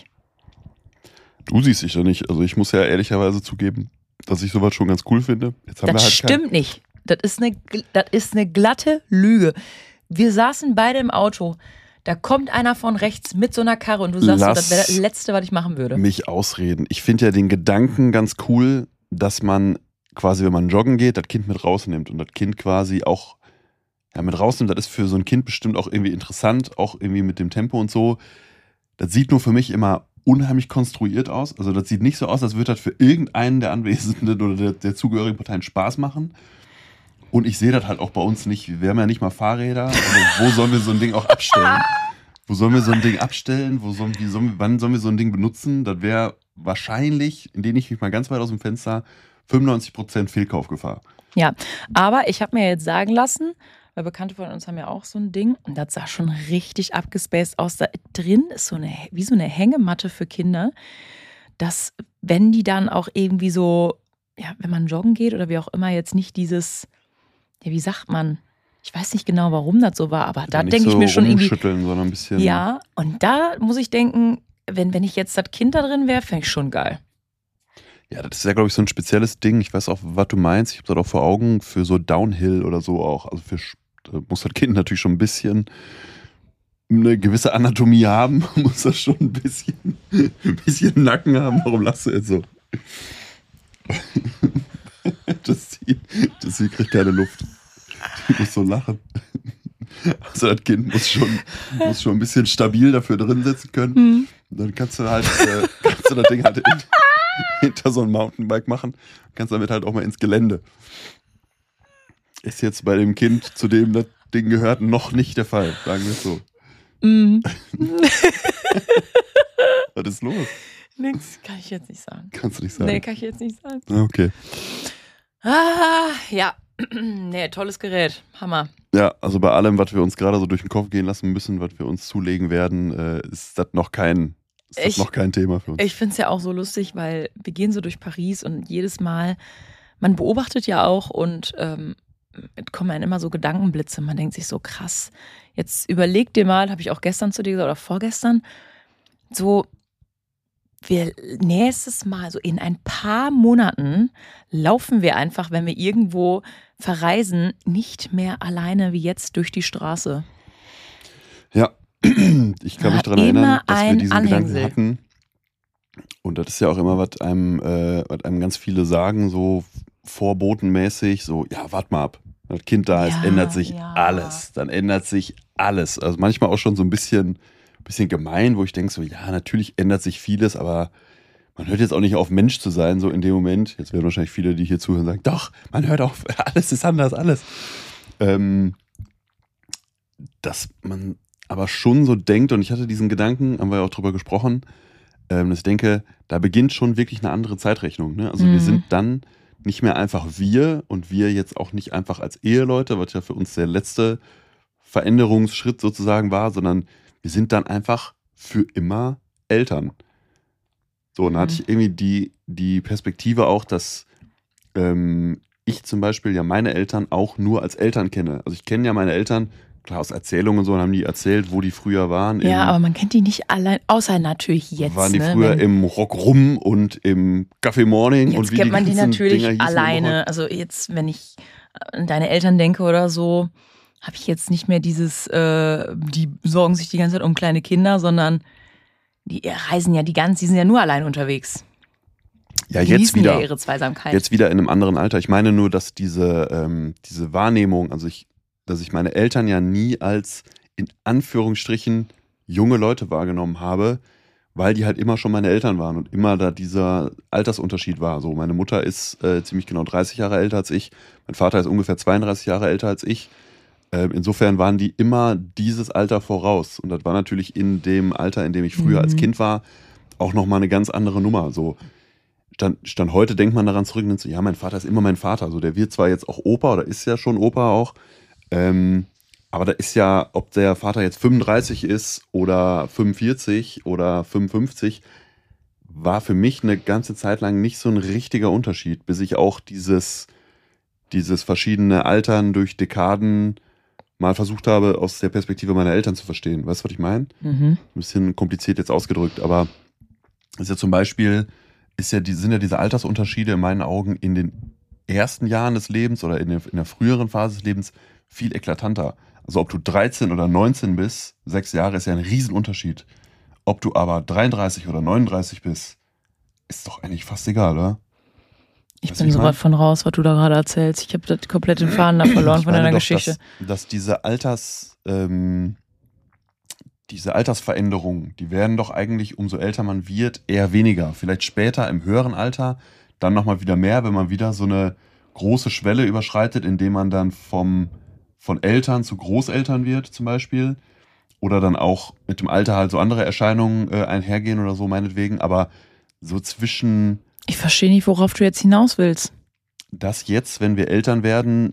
Du siehst dich da nicht. Also ich muss ja ehrlicherweise zugeben, dass ich sowas schon ganz cool finde. Jetzt haben das wir halt stimmt kein... nicht. Das ist, eine, das ist eine glatte Lüge. Wir saßen beide im Auto. Da kommt einer von rechts mit so einer Karre und du sagst, so, das wäre das Letzte, was ich machen würde. Mich ausreden. Ich finde ja den Gedanken ganz cool, dass man quasi, wenn man joggen geht, das Kind mit rausnimmt und das Kind quasi auch ja, mit rausnimmt. Das ist für so ein Kind bestimmt auch irgendwie interessant, auch irgendwie mit dem Tempo und so. Das sieht nur für mich immer unheimlich konstruiert aus. Also das sieht nicht so aus, als würde das für irgendeinen der Anwesenden oder der, der zugehörigen Parteien Spaß machen. Und ich sehe das halt auch bei uns nicht. Wir haben ja nicht mal Fahrräder. Also wo sollen wir so ein Ding auch abstellen? Wo sollen wir so ein Ding abstellen? Wo sollen, wie sollen, wann sollen wir so ein Ding benutzen? Das wäre wahrscheinlich, indem ich mich mal ganz weit aus dem Fenster, fünfundneunzig Prozent Fehlkaufgefahr. Ja, aber ich habe mir jetzt sagen lassen, weil Bekannte von uns haben ja auch so ein Ding und das sah schon richtig abgespaced aus. Da drin ist so eine, wie so eine Hängematte für Kinder, dass wenn die dann auch irgendwie so, ja, wenn man joggen geht oder wie auch immer, jetzt nicht dieses, ja, wie sagt man, ich weiß nicht genau, warum das so war, aber da denke so ich mir schon irgendwie, sondern ein bisschen. Ja, und da muss ich denken, wenn, wenn ich jetzt das Kind da drin wäre, fände ich schon geil. Ja, das ist ja, glaube ich, so ein spezielles Ding. Ich weiß auch, was du meinst. Ich habe das auch vor Augen für so Downhill oder so auch. Also für, da muss das Kind natürlich schon ein bisschen eine gewisse Anatomie haben. Muss das schon ein bisschen, ein bisschen Nacken haben. Warum lachst du jetzt so? Das, das hier kriegt keine Luft. Die muss so lachen. Also das Kind muss schon, muss schon ein bisschen stabil dafür drin sitzen können. Mhm. Und dann kannst du halt äh, kannst du das Ding halt in, hinter so ein Mountainbike machen. Kannst damit halt auch mal ins Gelände. Ist jetzt bei dem Kind, zu dem das Ding gehört, noch nicht der Fall. Sagen wir es so. Mhm. Was ist los? Nix, kann ich jetzt nicht sagen. Kannst du nicht sagen? Nee, kann ich jetzt nicht sagen. Okay. Ah, ja. Nee, tolles Gerät. Hammer. Ja, also bei allem, was wir uns gerade so durch den Kopf gehen lassen müssen, was wir uns zulegen werden, äh, ist das noch kein, ist das ich, noch kein Thema für uns. Ich finde es ja auch so lustig, weil wir gehen so durch Paris und jedes Mal, man beobachtet ja auch und ähm, kommen dann immer so Gedankenblitze. Man denkt sich so, krass, jetzt überleg dir mal, habe ich auch gestern zu dir gesagt oder vorgestern, so, wir nächstes Mal, so in ein paar Monaten, laufen wir einfach, wenn wir irgendwo verreisen, nicht mehr alleine wie jetzt durch die Straße. Ja, ich kann mich daran erinnern, dass wir diesen Anhängsel. Gedanken hatten. Und das ist ja auch immer, was einem, äh, was einem ganz viele sagen, so vorbotenmäßig, so, ja, warte mal ab. Wenn das Kind da ist, Ja, ändert sich ja. alles. Dann ändert sich alles. Also manchmal auch schon so ein bisschen, bisschen gemein, wo ich denke so, ja, natürlich ändert sich vieles, aber man hört jetzt auch nicht auf, Mensch zu sein, so in dem Moment. Jetzt werden wahrscheinlich viele, die hier zuhören, sagen, doch, man hört auf, alles ist anders, alles. Ähm, dass man aber schon so denkt, und ich hatte diesen Gedanken, haben wir ja auch drüber gesprochen, ähm, dass ich denke, da beginnt schon wirklich eine andere Zeitrechnung. Ne? Also mhm. wir sind dann nicht mehr einfach wir und wir jetzt auch nicht einfach als Eheleute, was ja für uns der letzte Veränderungsschritt sozusagen war, sondern wir sind dann einfach für immer Eltern. So, und dann hatte ich irgendwie die, die Perspektive auch, dass ähm, ich zum Beispiel ja meine Eltern auch nur als Eltern kenne. Also ich kenne ja meine Eltern, klar aus Erzählungen und so, und haben die erzählt, wo die früher waren. Ja, im, aber man kennt die nicht allein, außer natürlich jetzt. Waren die ne, früher wenn, im Rock Rum und im Café Morning. Jetzt und wie kennt die man die ganzen natürlich Dinger hießen alleine. Also jetzt, wenn ich an deine Eltern denke oder so, habe ich jetzt nicht mehr dieses, äh, die sorgen sich die ganze Zeit um kleine Kinder, sondern die reisen ja die ganze, die sind ja nur allein unterwegs. Ja, die jetzt wieder, ja ihre Zweisamkeit. Jetzt wieder in einem anderen Alter. Ich meine nur, dass diese, ähm, diese Wahrnehmung, also ich, dass ich meine Eltern ja nie als in Anführungsstrichen junge Leute wahrgenommen habe, weil die halt immer schon meine Eltern waren und immer da dieser Altersunterschied war. So, meine Mutter ist äh, ziemlich genau dreißig Jahre älter als ich, mein Vater ist ungefähr zweiunddreißig Jahre älter als ich. Äh, insofern waren die immer dieses Alter voraus. Und das war natürlich in dem Alter, in dem ich früher mhm. als Kind war, auch nochmal eine ganz andere Nummer. So, Stand, Stand heute denkt man daran zurück und denkt so, ja, mein Vater ist immer mein Vater. So, der wird zwar jetzt auch Opa oder ist ja schon Opa auch, ähm, aber da ist ja, ob der Vater jetzt fünfunddreißig ist oder fünfundvierzig oder fünfundfünfzig, war für mich eine ganze Zeit lang nicht so ein richtiger Unterschied, bis ich auch dieses, dieses verschiedene Altern durch Dekaden mal versucht habe, aus der Perspektive meiner Eltern zu verstehen. Weißt du, was ich meine? Mhm. Ein bisschen kompliziert jetzt ausgedrückt, aber ist ja zum Beispiel, ist ja die, sind ja diese Altersunterschiede in meinen Augen in den ersten Jahren des Lebens oder in der, in der früheren Phase des Lebens viel eklatanter. Also ob du dreizehn oder neunzehn bist, sechs Jahre ist ja ein Riesenunterschied. Ob du aber dreiunddreißig oder neununddreißig bist, ist doch eigentlich fast egal, oder? Ich weißt bin so weit von raus, was du da gerade erzählst. Ich habe komplett den Faden da verloren von deiner doch, Geschichte. Dass, dass diese Alters, ähm, diese Altersveränderungen, die werden doch eigentlich, umso älter man wird, eher weniger. Vielleicht später im höheren Alter, dann nochmal wieder mehr, wenn man wieder so eine große Schwelle überschreitet, indem man dann vom, von Eltern zu Großeltern wird zum Beispiel. Oder dann auch mit dem Alter halt so andere Erscheinungen äh, einhergehen oder so meinetwegen. Aber so zwischen... Ich verstehe nicht, worauf du jetzt hinaus willst. Dass jetzt, wenn wir Eltern werden,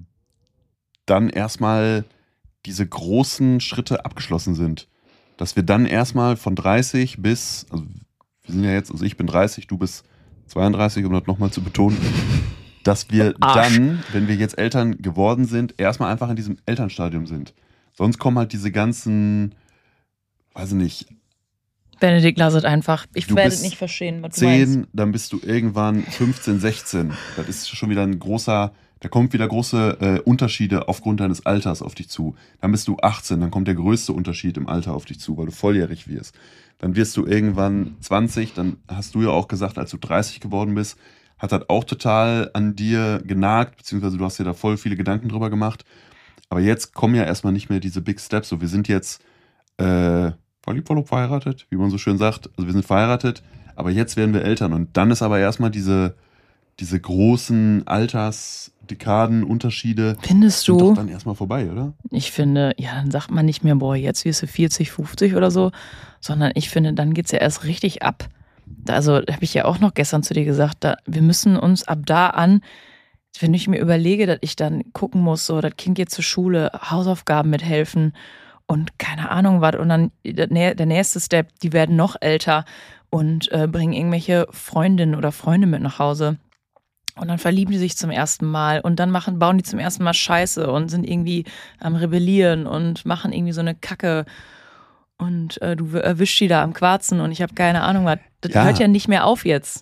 dann erstmal diese großen Schritte abgeschlossen sind. Dass wir dann erstmal von dreißig bis, also wir sind ja jetzt, also ich bin dreißig, du bist zweiunddreißig, um das nochmal zu betonen, dass wir Arsch. Dann, wenn wir jetzt Eltern geworden sind, erstmal einfach in diesem Elternstadium sind. Sonst kommen halt diese ganzen, weiß ich nicht, Benedikt, lass es einfach. Ich Du werde bist nicht verstehen, was du meinst. zehn, dann bist du irgendwann fünfzehn, sechzehn. Das ist schon wieder ein großer, da kommt wieder große äh, Unterschiede aufgrund deines Alters auf dich zu. Dann bist du achtzehn, dann kommt der größte Unterschied im Alter auf dich zu, weil du volljährig wirst. Dann wirst du irgendwann zwanzig, dann hast du ja auch gesagt, als du dreißig geworden bist, hat das auch total an dir genagt, beziehungsweise du hast dir da voll viele Gedanken drüber gemacht. Aber jetzt kommen ja erstmal nicht mehr diese Big Steps. So, wir sind jetzt äh, verliebt, verlobt, verheiratet, wie man so schön sagt. Also wir sind verheiratet, aber jetzt werden wir Eltern. Und dann ist aber erstmal diese, diese großen Altersdekaden, Unterschiede Findest sind du? doch dann erstmal vorbei, oder? Ich finde, ja, dann sagt man nicht mehr, boah, jetzt wirst du vierzig, fünfzig oder so, sondern ich finde, dann geht's ja erst richtig ab. Also, habe ich ja auch noch gestern zu dir gesagt, da, wir müssen uns ab da an, wenn ich mir überlege, dass ich dann gucken muss, so, das Kind geht zur Schule, Hausaufgaben mithelfen und keine Ahnung was. Und dann der, der nächste Step, die werden noch älter und äh, bringen irgendwelche Freundinnen oder Freunde mit nach Hause. Und dann verlieben die sich zum ersten Mal und dann machen, bauen die zum ersten Mal Scheiße und sind irgendwie am Rebellieren und machen irgendwie so eine Kacke. Und äh, du erwischst die da am Quarzen und ich habe keine Ahnung was. Das Ja. hört ja nicht mehr auf jetzt.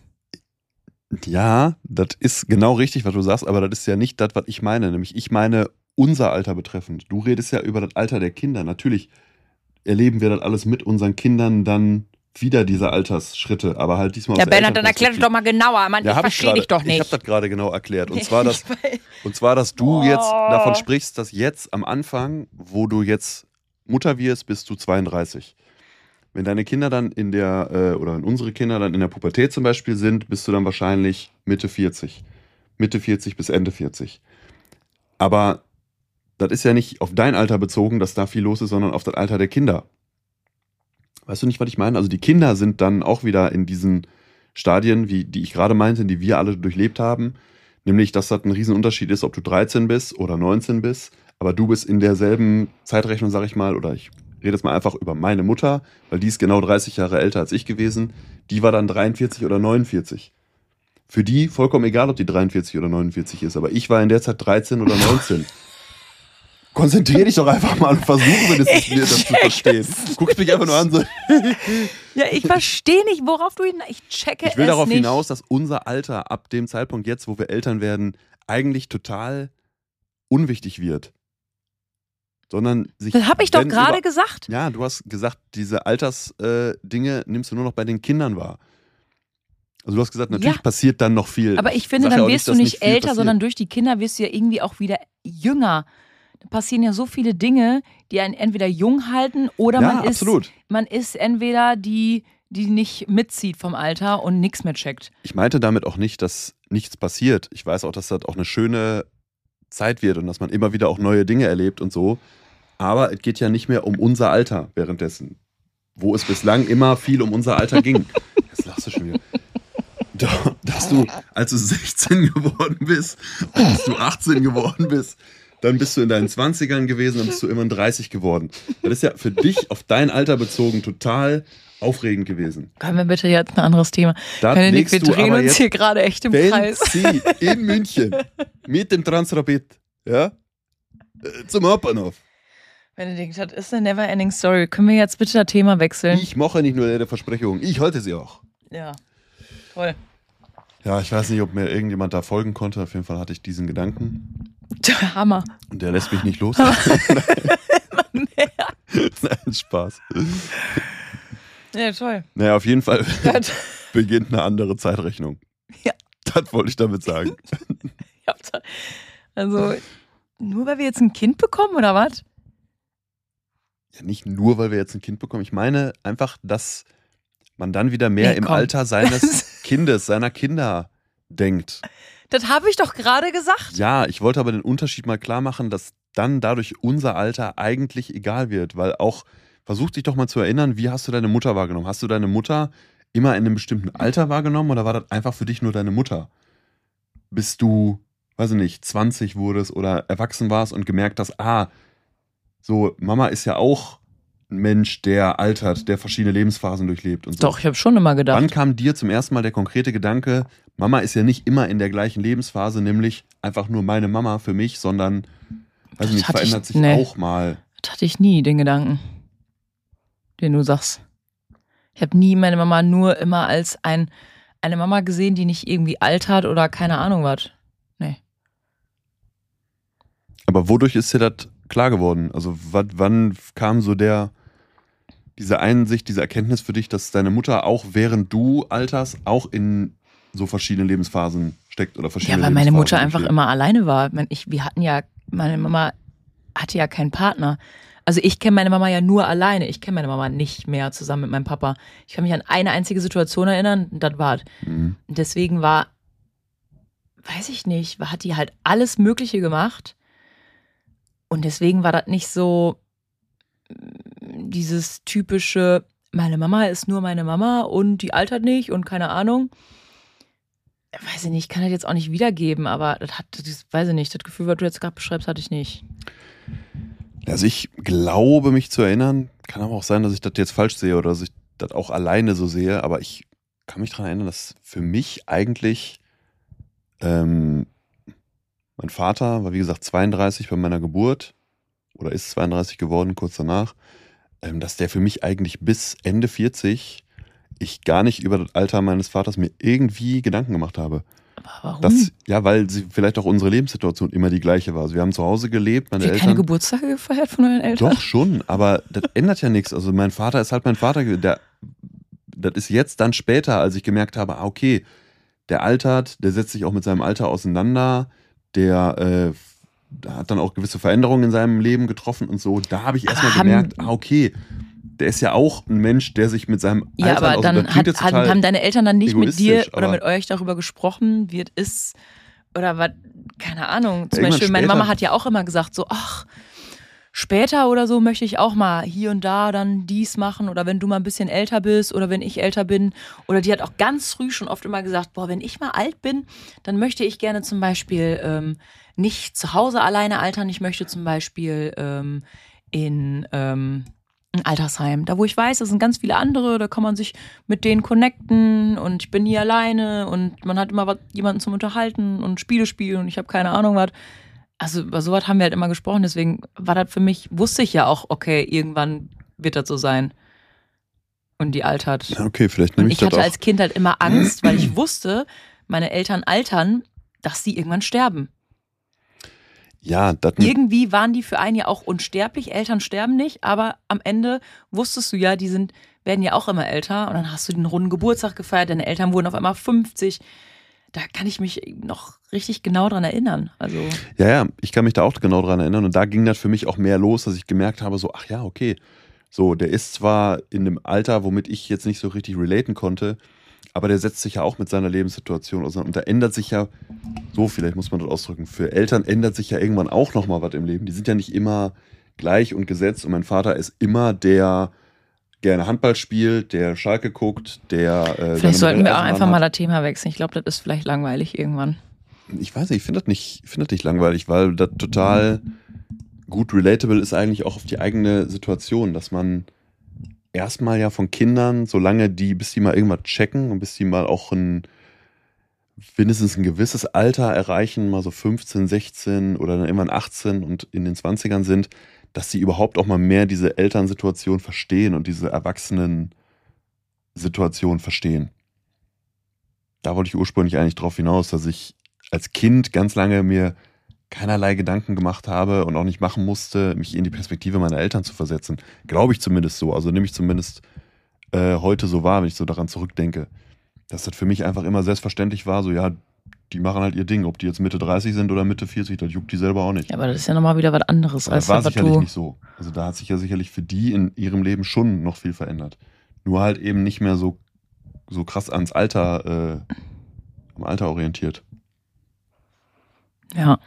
Ja, das ist genau richtig, was du sagst, aber das ist ja nicht das, was ich meine. Nämlich ich meine unser Alter betreffend. Du redest ja über das Alter der Kinder. Natürlich erleben wir das alles mit unseren Kindern dann wieder, diese Altersschritte, aber halt diesmal Ja, aus der Bernhard, dann erklär das doch mal genauer. Mann, Ja, ich hab verstehe grade- dich doch Ich nicht. habe das gerade genau erklärt. Und Nee, zwar, dass, ich weiß. und zwar, dass du Oh. jetzt davon sprichst, dass jetzt am Anfang, wo du jetzt Mutter wirst, bist du zweiunddreißig. Wenn deine Kinder dann in der, äh, oder wenn unsere Kinder dann in der Pubertät zum Beispiel sind, bist du dann wahrscheinlich Mitte vierzig. Mitte vierzig bis Ende vierzig. Aber das ist ja nicht auf dein Alter bezogen, dass da viel los ist, sondern auf das Alter der Kinder. Weißt du nicht, was ich meine? Also die Kinder sind dann auch wieder in diesen Stadien, wie die ich gerade meinte, die wir alle durchlebt haben. Nämlich, dass das ein Riesenunterschied ist, ob du dreizehn bist oder neunzehn bist. Aber du bist in derselben Zeitrechnung, sag ich mal, oder ich rede jetzt mal einfach über meine Mutter, weil die ist genau dreißig Jahre älter als ich gewesen. Die war dann dreiundvierzig oder neunundvierzig. Für die vollkommen egal, ob die dreiundvierzig oder neunundvierzig ist. Aber ich war in der Zeit dreizehn oder neunzehn. Konzentrier dich doch einfach mal und versuche wenigstens mir das zu verstehen. Guckst mich einfach nur an so. Ja, ich verstehe nicht, worauf du hin. Ich checke Ich will es darauf nicht. hinaus, dass unser Alter ab dem Zeitpunkt jetzt, wo wir Eltern werden, eigentlich total unwichtig wird. Sondern sich. Das habe ich doch wenn gerade über- gesagt. Ja, du hast gesagt, diese Altersdinge nimmst du nur noch bei den Kindern wahr. Also du hast gesagt, natürlich Ja. passiert dann noch viel. Aber ich finde, sag ja dann auch wirst dass du nicht viel älter, passiert. sondern durch die Kinder wirst du ja irgendwie auch wieder jünger. Da passieren ja so viele Dinge, die einen entweder jung halten oder Ja, man ist, absolut. man ist entweder die, die nicht mitzieht vom Alter und nichts mehr checkt. Ich meinte damit auch nicht, dass nichts passiert. Ich weiß auch, dass das auch eine schöne Zeit wird und dass man immer wieder auch neue Dinge erlebt und so. Aber es geht ja nicht mehr um unser Alter währenddessen. Wo es bislang immer viel um unser Alter ging. Jetzt lachst du schon wieder. Da- Dass du, als du sechzehn geworden bist, als du achtzehn geworden bist, dann bist du in deinen zwanzigern gewesen, dann bist du immer dreißig geworden. Das ist ja für dich auf dein Alter bezogen total aufregend gewesen. Können wir bitte jetzt ein anderes Thema? Da Benedikt, wir legst du drehen aber uns jetzt, hier gerade echt im wenn Kreis. sie in München mit dem Transrapid, ja, äh, zum Hauptbahnhof. Benedikt, das ist eine never-ending Story. Können wir jetzt bitte das Thema wechseln? Ich mache nicht nur eine Versprechung, ich halte sie auch. Ja, toll. Ja, ich weiß nicht, ob mir irgendjemand da folgen konnte. Auf jeden Fall hatte ich diesen Gedanken. Hammer. Und der lässt mich nicht los. Nein, Spaß. Ja, toll. Naja, auf jeden Fall Das- beginnt eine andere Zeitrechnung. Ja. Das wollte ich damit sagen. Ich hab da- Also, nur weil wir jetzt ein Kind bekommen, oder was? Ja, nicht nur, weil wir jetzt ein Kind bekommen. Ich meine einfach, dass man dann wieder mehr Nee, im komm. Alter seines Kindes, seiner Kinder denkt. Das habe ich doch gerade gesagt. Ja, ich wollte aber den Unterschied mal klar machen, dass dann dadurch unser Alter eigentlich egal wird, weil auch, versuch dich doch mal zu erinnern, wie hast du deine Mutter wahrgenommen? Hast du deine Mutter immer in einem bestimmten Alter wahrgenommen oder war das einfach für dich nur deine Mutter? Bis du, weiß ich nicht, zwanzig wurdest oder erwachsen warst und gemerkt hast, ah, so, Mama ist ja auch ein Mensch, der altert, der verschiedene Lebensphasen durchlebt und so. Doch, ich habe schon immer gedacht. Wann kam dir zum ersten Mal der konkrete Gedanke, Mama ist ja nicht immer in der gleichen Lebensphase, nämlich einfach nur meine Mama für mich, sondern, weiß Das nicht, hatte ich- verändert sich nee. auch mal. Das hatte ich nie, den Gedanken, den du sagst. Ich habe nie meine Mama nur immer als ein, eine Mama gesehen, die nicht irgendwie altert oder keine Ahnung was. Nee. Aber wodurch ist dir das klar geworden? Also wat, wann kam so der, diese Einsicht, diese Erkenntnis für dich, dass deine Mutter auch während du alterst, auch in so verschiedenen Lebensphasen steckt oder verschiedene Ja, weil meine Mutter einfach durchlebt? immer alleine war. Ich, wir hatten ja, meine Mama hatte ja keinen Partner. Also ich kenne meine Mama ja nur alleine. Ich kenne meine Mama nicht mehr zusammen mit meinem Papa. Ich kann mich an eine einzige Situation erinnern und das war's. Mhm. Und deswegen war, weiß ich nicht, hat die halt alles Mögliche gemacht. Und deswegen war das nicht so dieses typische, meine Mama ist nur meine Mama und die altert nicht und keine Ahnung. Weiß ich nicht, ich kann das jetzt auch nicht wiedergeben, aber das hat, das weiß ich nicht, das Gefühl, was du jetzt gerade beschreibst, hatte ich nicht. Also ich glaube, mich zu erinnern, kann aber auch sein, dass ich das jetzt falsch sehe oder dass ich das auch alleine so sehe, aber ich kann mich daran erinnern, dass für mich eigentlich ähm, mein Vater war, wie gesagt, zweiunddreißig bei meiner Geburt oder ist zweiunddreißig geworden, kurz danach, ähm, dass der für mich eigentlich bis Ende vierzig ich gar nicht über das Alter meines Vaters mir irgendwie Gedanken gemacht habe. Aber warum? Das, ja, weil sie vielleicht auch unsere Lebenssituation immer die gleiche war. Also wir haben zu Hause gelebt, meine Habt ihr Eltern. keine Geburtstage gefeiert von euren Eltern? Doch, schon, aber das ändert ja nichts. Also mein Vater ist halt mein Vater. Der, das ist jetzt dann später, als ich gemerkt habe, ah, okay, der altert, der setzt sich auch mit seinem Alter auseinander, der äh, hat dann auch gewisse Veränderungen in seinem Leben getroffen und so. Da habe ich erstmal gemerkt, ah, okay, der ist ja auch ein Mensch, der sich mit seinem Alter... Ja, aber also, dann das klingt jetzt hat, total haben deine Eltern dann nicht mit dir egoistisch, oder aber- mit euch darüber gesprochen, wie es ist oder was, keine Ahnung. Zum Ja, irgendwann Beispiel, meine später- Mama hat ja auch immer gesagt, so, ach, später oder so möchte ich auch mal hier und da dann dies machen oder wenn du mal ein bisschen älter bist oder wenn ich älter bin. Oder die hat auch ganz früh schon oft immer gesagt, boah, wenn ich mal alt bin, dann möchte ich gerne zum Beispiel ähm, nicht zu Hause alleine altern. Ich möchte zum Beispiel ähm, in ähm, ein Altersheim, da wo ich weiß, das sind ganz viele andere, da kann man sich mit denen connecten und ich bin nie alleine und man hat immer was, jemanden zum Unterhalten und Spiele spielen und ich habe keine Ahnung was. Also über sowas haben wir halt immer gesprochen, deswegen war das für mich, wusste ich ja auch, okay, irgendwann wird das so sein. Und die altert. Ja, okay, vielleicht nehme Und ich, ich das hatte auch. als Kind halt immer Angst, weil ich wusste, meine Eltern altern, dass sie irgendwann sterben. Ja, das Irgendwie waren die für einen ja auch unsterblich, Eltern sterben nicht, aber am Ende wusstest du ja, die sind, werden ja auch immer älter und dann hast du den runden Geburtstag gefeiert, deine Eltern wurden auf einmal fünfzig. Da kann ich mich noch richtig genau dran erinnern. Also Ja, ja, ich kann mich da auch genau dran erinnern und da ging das für mich auch mehr los, dass ich gemerkt habe, so, ach ja, okay, so, der ist zwar in einem Alter, womit ich jetzt nicht so richtig relaten konnte, aber der setzt sich ja auch mit seiner Lebenssituation auseinander und da ändert sich ja, so vielleicht muss man das ausdrücken, für Eltern ändert sich ja irgendwann auch nochmal was im Leben. Die sind ja nicht immer gleich und gesetzt und mein Vater ist immer der gerne Handball spielt, der Schalke guckt, der äh, vielleicht sollten wir auch Modelleisenbahn einfach mal hat. das Thema wechseln. Ich glaube, das ist vielleicht langweilig irgendwann. Ich weiß nicht, ich finde das nicht, ich finde das nicht langweilig, weil das total gut relatable ist eigentlich auch auf die eigene Situation, dass man erstmal ja von Kindern, solange die, bis die mal irgendwas checken und bis die mal auch ein, mindestens ein gewisses Alter erreichen, mal so fünfzehn, sechzehn oder dann irgendwann achtzehn und in den zwanzigern sind, dass sie überhaupt auch mal mehr diese Elternsituation verstehen und diese Erwachsenen-Situation verstehen. Da wollte ich ursprünglich eigentlich drauf hinaus, dass ich als Kind ganz lange mir keinerlei Gedanken gemacht habe und auch nicht machen musste, mich in die Perspektive meiner Eltern zu versetzen. Glaube ich zumindest so. Also nehme ich zumindest äh, heute so wahr, wenn ich so daran zurückdenke. Dass das für mich einfach immer selbstverständlich war, so ja, die machen halt ihr Ding. Ob die jetzt Mitte dreißig sind oder Mitte vierzig, das juckt die selber auch nicht. Ja, aber das ist ja nochmal wieder was anderes Aber als das war was sicherlich du. nicht so. Also da hat sich ja sicherlich für die in ihrem Leben schon noch viel verändert. Nur halt eben nicht mehr so, so krass ans Alter, äh, am Alter orientiert. Ja.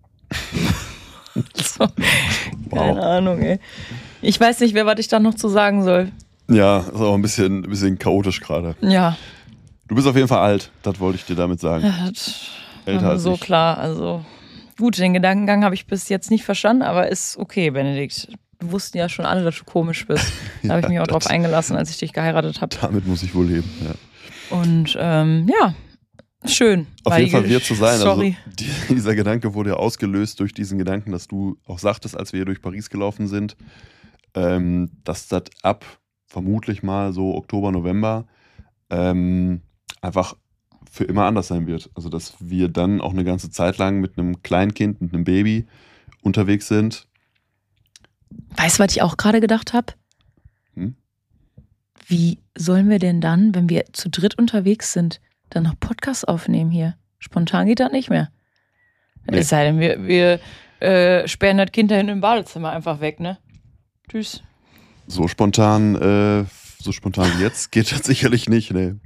so. Keine Wow. Ahnung, ey. Ich weiß nicht, wer was ich da noch zu sagen soll. Ja, ist auch ein bisschen, ein bisschen chaotisch gerade. Ja. Du bist auf jeden Fall alt, das wollte ich dir damit sagen. Ja, das Älter war mir als so ich. klar. Also gut, den Gedankengang habe ich bis jetzt nicht verstanden, aber ist okay, Benedikt. Wir wussten ja schon alle, dass du komisch bist. Da habe ich mich auch das- drauf eingelassen, als ich dich geheiratet habe. Damit muss ich wohl leben. Ja. Und ähm, ja, schön. Auf War jeden die Fall Ge- wird so sein. Sorry. Also die, dieser Gedanke wurde ja ausgelöst durch diesen Gedanken, dass du auch sagtest, als wir hier durch Paris gelaufen sind, ähm, dass das ab vermutlich mal so Oktober, November, ähm, einfach für immer anders sein wird. Also dass wir dann auch eine ganze Zeit lang mit einem Kleinkind, mit einem Baby unterwegs sind. Weißt du, was ich auch gerade gedacht habe? Hm? Wie sollen wir denn dann, wenn wir zu dritt unterwegs sind, dann noch Podcasts aufnehmen hier? Spontan geht das nicht mehr. Nee. Es sei denn, wir, wir äh, sperren das Kind da hinten im Badezimmer einfach weg, ne? Tschüss. So spontan, äh, so spontan wie jetzt geht das sicherlich nicht, ne.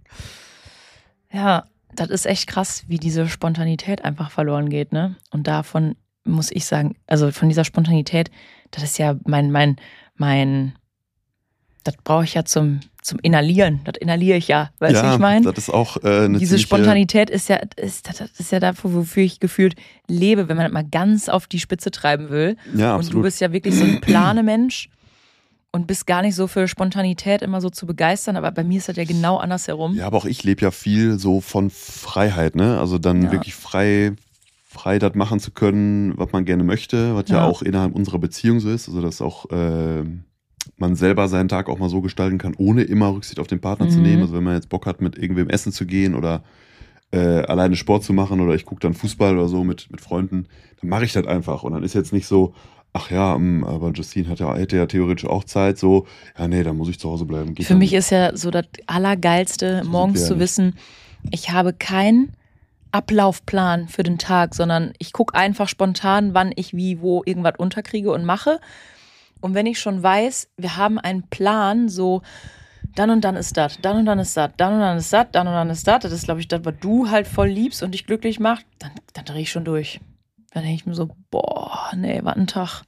Ja, das ist echt krass, wie diese Spontanität einfach verloren geht, ne? Und davon muss ich sagen, also von dieser Spontanität, das ist ja mein, mein, mein, das brauche ich ja zum, zum Inhalieren. Das inhaliere ich ja, weißt du, Ja, wie ich meine? das ist auch äh, eine Diese ziemliche- Spontanität ist ja, ist, das ist ja dafür, wofür ich gefühlt lebe, wenn man das mal ganz auf die Spitze treiben will. Ja, Und du absolut. bist ja wirklich so ein Planemensch und bist gar nicht so für Spontanität immer so zu begeistern, aber bei mir ist das ja genau andersherum. Ja, aber auch ich lebe ja viel so von Freiheit, ne? Also dann Ja. wirklich frei, frei das machen zu können, was man gerne möchte, was ja, Ja. auch innerhalb unserer Beziehung so ist. Also dass auch äh, man selber seinen Tag auch mal so gestalten kann, ohne immer Rücksicht auf den Partner zu Mhm. nehmen. Also wenn man jetzt Bock hat, mit irgendwem essen zu gehen oder äh, alleine Sport zu machen oder ich gucke dann Fußball oder so mit, mit Freunden, dann mache ich das einfach. Und dann ist jetzt nicht so, ach ja, mh, aber Justine hat ja, hätte ja theoretisch auch Zeit, so, ja nee, dann muss ich zu Hause bleiben. Geht Für dann mich nicht. ist ja so das Allergeilste, So morgens sind wir zu ja nicht. wissen, ich habe keinen Ablaufplan für den Tag, sondern ich gucke einfach spontan, wann ich wie, wo irgendwas unterkriege und mache. Und wenn ich schon weiß, wir haben einen Plan, so dann und dann ist das, dann und dann ist das, dann und dann ist das, dann und dann ist das, das ist, glaube ich, das, was du halt voll liebst und dich glücklich macht, dann, dann drehe ich schon durch. Dann denke ich mir so, boah, nee, was ein Tag.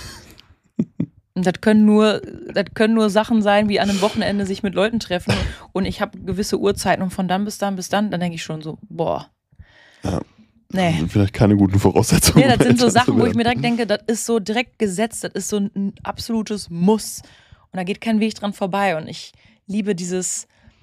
Und das können nur, das können nur Sachen sein, wie an einem Wochenende sich mit Leuten treffen und ich habe gewisse Uhrzeiten und von dann bis dann bis dann, dann denke ich schon so, boah. Ja. Nee. Das sind vielleicht keine guten Voraussetzungen. Ja, das sind so um Eltern zu Sachen, wo ich mir werden. direkt denke, das ist so direkt gesetzt, das ist so ein absolutes Muss. Und da geht kein Weg dran vorbei. Und ich liebe dieses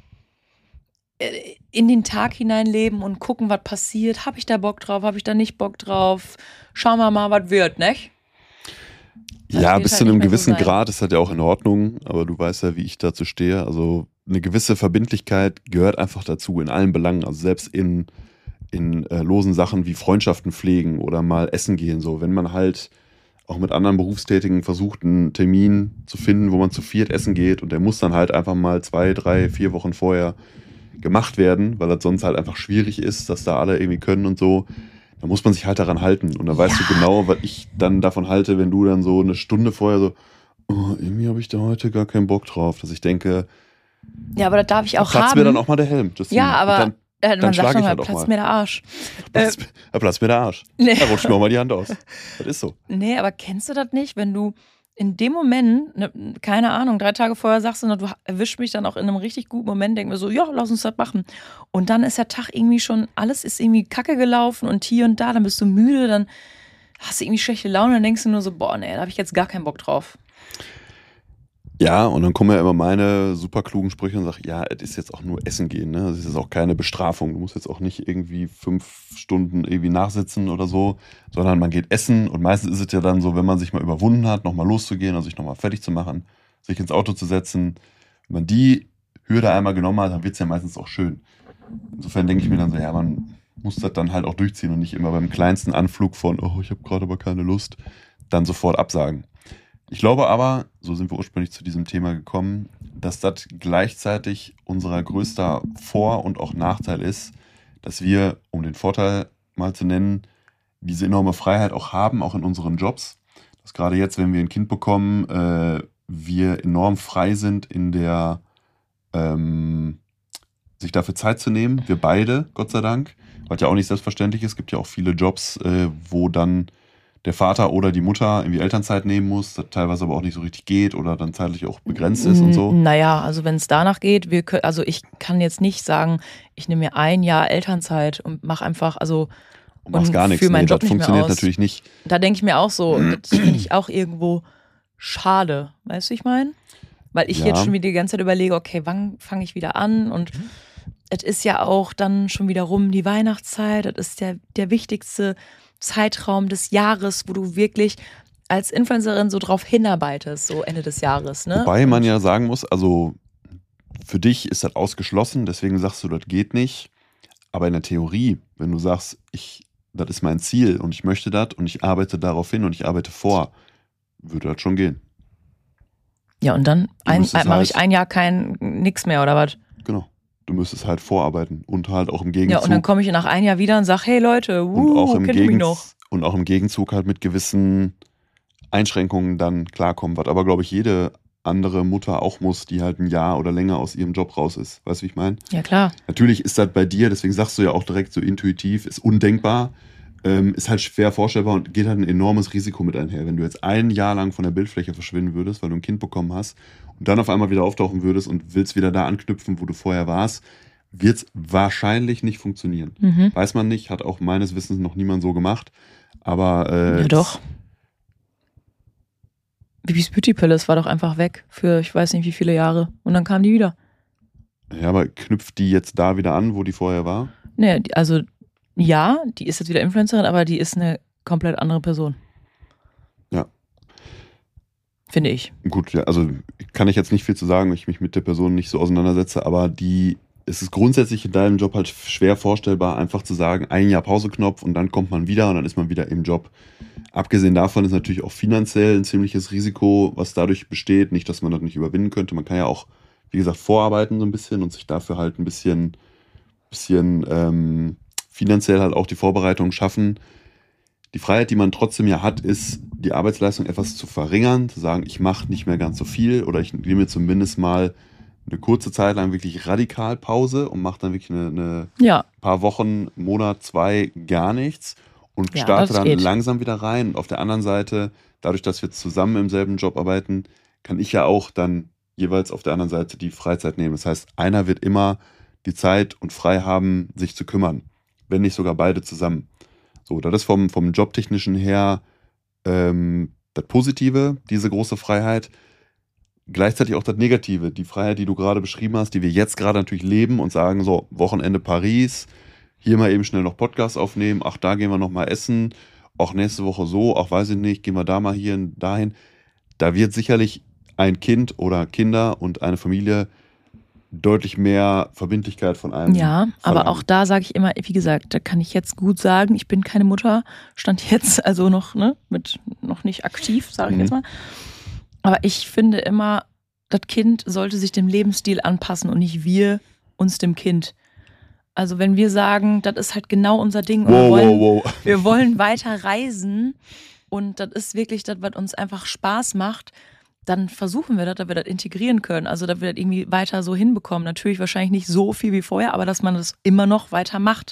äh, in den Tag hineinleben und gucken, was passiert. Habe ich da Bock drauf? Habe ich da nicht Bock drauf? Schauen wir mal, was wird, nicht? Das Ja, wird bis halt zu einem nicht mehr so gewissen sein. Grad ist das ja auch in Ordnung, aber du weißt ja, wie ich dazu stehe. Also eine gewisse Verbindlichkeit gehört einfach dazu in allen Belangen. Also selbst in, in äh, losen Sachen wie Freundschaften pflegen oder mal essen gehen. So, wenn man halt auch mit anderen Berufstätigen versucht, einen Termin zu finden, wo man zu viert essen geht und der muss dann halt einfach mal zwei, drei, vier Wochen vorher gemacht werden, weil das sonst halt einfach schwierig ist, dass da alle irgendwie können und so. Da muss man sich halt daran halten. Und dann weißt Ja. du genau, was ich dann davon halte, wenn du dann so eine Stunde vorher so, oh, irgendwie habe ich da heute gar keinen Bock drauf, dass ich denke, Ja, aber das darf ich da auch platzt haben. mir dann auch mal der Helm. Justine. ja, aber Und äh, dann man schlag sagt schon ich mal, halt auch platzt mal. mir der Arsch. dann platzt, da platzt mir der Arsch. Nee. Da rutscht mir auch mal die Hand aus. Das ist so. Nee, aber kennst du das nicht, wenn du in dem Moment, ne, keine Ahnung, drei Tage vorher sagst du, du erwischst mich dann auch in einem richtig guten Moment, denk mir so, ja, lass uns das machen. Und dann ist der Tag irgendwie schon, alles ist irgendwie kacke gelaufen und hier und da, dann bist du müde, dann hast du irgendwie schlechte Laune, dann denkst du nur so, boah, nee, da habe ich jetzt gar keinen Bock drauf. Ja, und dann kommen ja immer meine super klugen Sprüche und sagen, ja, es ist jetzt auch nur Essen gehen, ne? Es ist jetzt auch keine Bestrafung. Du musst jetzt auch nicht irgendwie fünf Stunden irgendwie nachsitzen oder so, sondern man geht essen und meistens ist es ja dann so, wenn man sich mal überwunden hat, nochmal loszugehen, also sich nochmal fertig zu machen, sich ins Auto zu setzen. Wenn man die Hürde einmal genommen hat, dann wird es ja meistens auch schön. Insofern denke ich mir dann so, ja, man muss das dann halt auch durchziehen und nicht immer beim kleinsten Anflug von, oh, ich habe gerade aber keine Lust, dann sofort absagen. Ich glaube aber, so sind wir ursprünglich zu diesem Thema gekommen, dass das gleichzeitig unser größter Vor- und auch Nachteil ist, dass wir, um den Vorteil mal zu nennen, diese enorme Freiheit auch haben, auch in unseren Jobs. Dass gerade jetzt, wenn wir ein Kind bekommen, äh, wir enorm frei sind in der, ähm, sich dafür Zeit zu nehmen. Wir beide, Gott sei Dank, was ja auch nicht selbstverständlich ist. Es gibt ja auch viele Jobs, äh, wo dann der Vater oder die Mutter irgendwie Elternzeit nehmen muss, das teilweise aber auch nicht so richtig geht oder dann zeitlich auch begrenzt ist und so. N- Naja, also wenn es danach geht, wir können, also ich kann jetzt nicht sagen, ich nehme mir ein Jahr Elternzeit und mache einfach, also Und machst und gar nichts. führ meinen Nee, Job das nicht mehr funktioniert aus. natürlich nicht. Da denke ich mir auch so, das finde ich auch irgendwo schade, weißt du, ich meine? Weil ich Ja. jetzt schon wieder die ganze Zeit überlege, okay, wann fange ich wieder an? Und es ist ja auch dann schon wieder rum die Weihnachtszeit, das ist der, der wichtigste Zeitraum des Jahres, wo du wirklich als Influencerin so drauf hinarbeitest, so Ende des Jahres. Ne? Wobei man ja sagen muss, also für dich ist das ausgeschlossen, deswegen sagst du, das geht nicht. Aber in der Theorie, wenn du sagst, ich, das ist mein Ziel und ich möchte das und ich arbeite darauf hin und ich arbeite vor, würde das schon gehen. Ja, und dann ein, müsstest mache halt- ich ein Jahr kein nix mehr, oder was? Genau. Du müsstest halt vorarbeiten und halt auch im Gegenzug. Ja, und dann komme ich nach einem Jahr wieder und sage, hey Leute, und, auch wuh, im kennt ihr mich noch? Gegenz- und auch im Gegenzug halt mit gewissen Einschränkungen dann klarkommen, was aber, glaube ich, jede andere Mutter auch muss, die halt ein Jahr oder länger aus ihrem Job raus ist. Weißt du, wie ich meine? Ja, klar. Natürlich ist das bei dir, deswegen sagst du ja auch direkt so intuitiv, ist undenkbar, ähm, ist halt schwer vorstellbar und geht halt ein enormes Risiko mit einher. Wenn du jetzt ein Jahr lang von der Bildfläche verschwinden würdest, weil du ein Kind bekommen hast und dann auf einmal wieder auftauchen würdest und willst wieder da anknüpfen, wo du vorher warst, wird es wahrscheinlich nicht funktionieren. Mhm. Weiß man nicht, hat auch meines Wissens noch niemand so gemacht. Aber äh, Ja, doch. Bibis Beauty Palace war doch einfach weg für ich weiß nicht wie viele Jahre. Und dann kam die wieder. Ja, aber knüpft die jetzt da wieder an, wo die vorher war? Nee, die- also ja, die ist jetzt wieder Influencerin, aber die ist eine komplett andere Person. Ja. Finde ich. Gut, ja, also kann ich jetzt nicht viel zu sagen, weil ich mich mit der Person nicht so auseinandersetze, aber die, es ist grundsätzlich in deinem Job halt schwer vorstellbar, einfach zu sagen, ein Jahr Pauseknopf und dann kommt man wieder und dann ist man wieder im Job. Abgesehen davon ist natürlich auch finanziell ein ziemliches Risiko, was dadurch besteht. Nicht, dass man das nicht überwinden könnte. Man kann ja auch, wie gesagt, vorarbeiten so ein bisschen und sich dafür halt ein bisschen, bisschen ähm, finanziell halt auch die Vorbereitung schaffen. Die Freiheit, die man trotzdem ja hat, ist, die Arbeitsleistung etwas zu verringern, zu sagen, ich mache nicht mehr ganz so viel oder ich nehme mir zumindest mal eine kurze Zeit lang wirklich radikal Pause und mache dann wirklich eine, eine Ja, paar Wochen, Monat, zwei gar nichts und Ja, starte das dann geht. langsam wieder rein. Und auf der anderen Seite, dadurch, dass wir zusammen im selben Job arbeiten, kann ich ja auch dann jeweils auf der anderen Seite die Freizeit nehmen. Das heißt, einer wird immer die Zeit und frei haben, sich zu kümmern, wenn nicht sogar beide zusammen. So, das ist vom, vom Jobtechnischen her ähm, das Positive, diese große Freiheit. Gleichzeitig auch das Negative, die Freiheit, die du gerade beschrieben hast, die wir jetzt gerade natürlich leben und sagen, so, Wochenende Paris, hier mal eben schnell noch Podcast aufnehmen, ach, da gehen wir noch mal essen, auch nächste Woche so, auch weiß ich nicht, gehen wir da mal hier und dahin. Da wird sicherlich ein Kind oder Kinder und eine Familie deutlich mehr Verbindlichkeit von einem ja, aber verlangen. auch da sage ich immer, wie gesagt, da kann ich jetzt gut sagen, ich bin keine Mutter, stand jetzt also noch, ne, mit noch nicht aktiv, sage ich Mhm. jetzt mal. Aber ich finde immer, das Kind sollte sich dem Lebensstil anpassen und nicht wir uns dem Kind. Also wenn wir sagen, das ist halt genau unser Ding und wir Wow, wollen, wow, wow. wir wollen weiter reisen und das ist wirklich das, was uns einfach Spaß macht, dann versuchen wir das, dass wir das integrieren können. Also, dass wir das irgendwie weiter so hinbekommen. Natürlich wahrscheinlich nicht so viel wie vorher, aber dass man das immer noch weiter macht.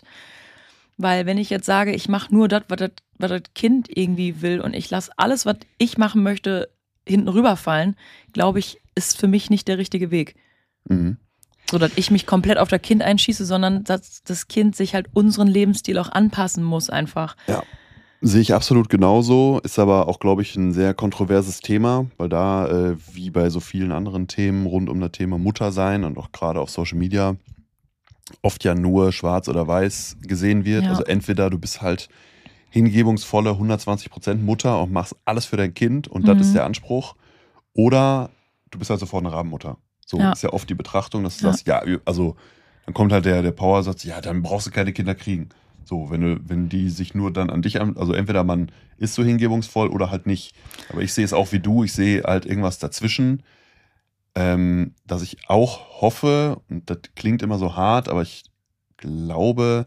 Weil wenn ich jetzt sage, ich mache nur das, was das, was das Kind irgendwie will und ich lasse alles, was ich machen möchte, hinten rüberfallen, glaube ich, ist für mich nicht der richtige Weg. Mhm. So, dass ich mich komplett auf das Kind einschieße, sondern dass das Kind sich halt unseren Lebensstil auch anpassen muss einfach. Ja, sehe ich absolut genauso, ist aber auch, glaube ich, ein sehr kontroverses Thema, weil da, äh, wie bei so vielen anderen Themen rund um das Thema Muttersein und auch gerade auf Social Media, oft ja nur schwarz oder weiß gesehen wird. Ja. Also entweder du bist halt hingebungsvolle hundertzwanzig Prozent Mutter und machst alles für dein Kind und das Mhm. ist der Anspruch, oder du bist halt sofort eine Rabenmutter. So Ja. ist ja oft die Betrachtung, dass du Ja. sagst, ja, also dann kommt halt der, der Power-Satz, ja, dann brauchst du keine Kinder kriegen. So, wenn du, wenn die sich nur dann an dich an, also entweder man ist so hingebungsvoll oder halt nicht. Aber ich sehe es auch wie du, ich sehe halt irgendwas dazwischen, ähm, dass ich auch hoffe, und das klingt immer so hart, aber ich glaube,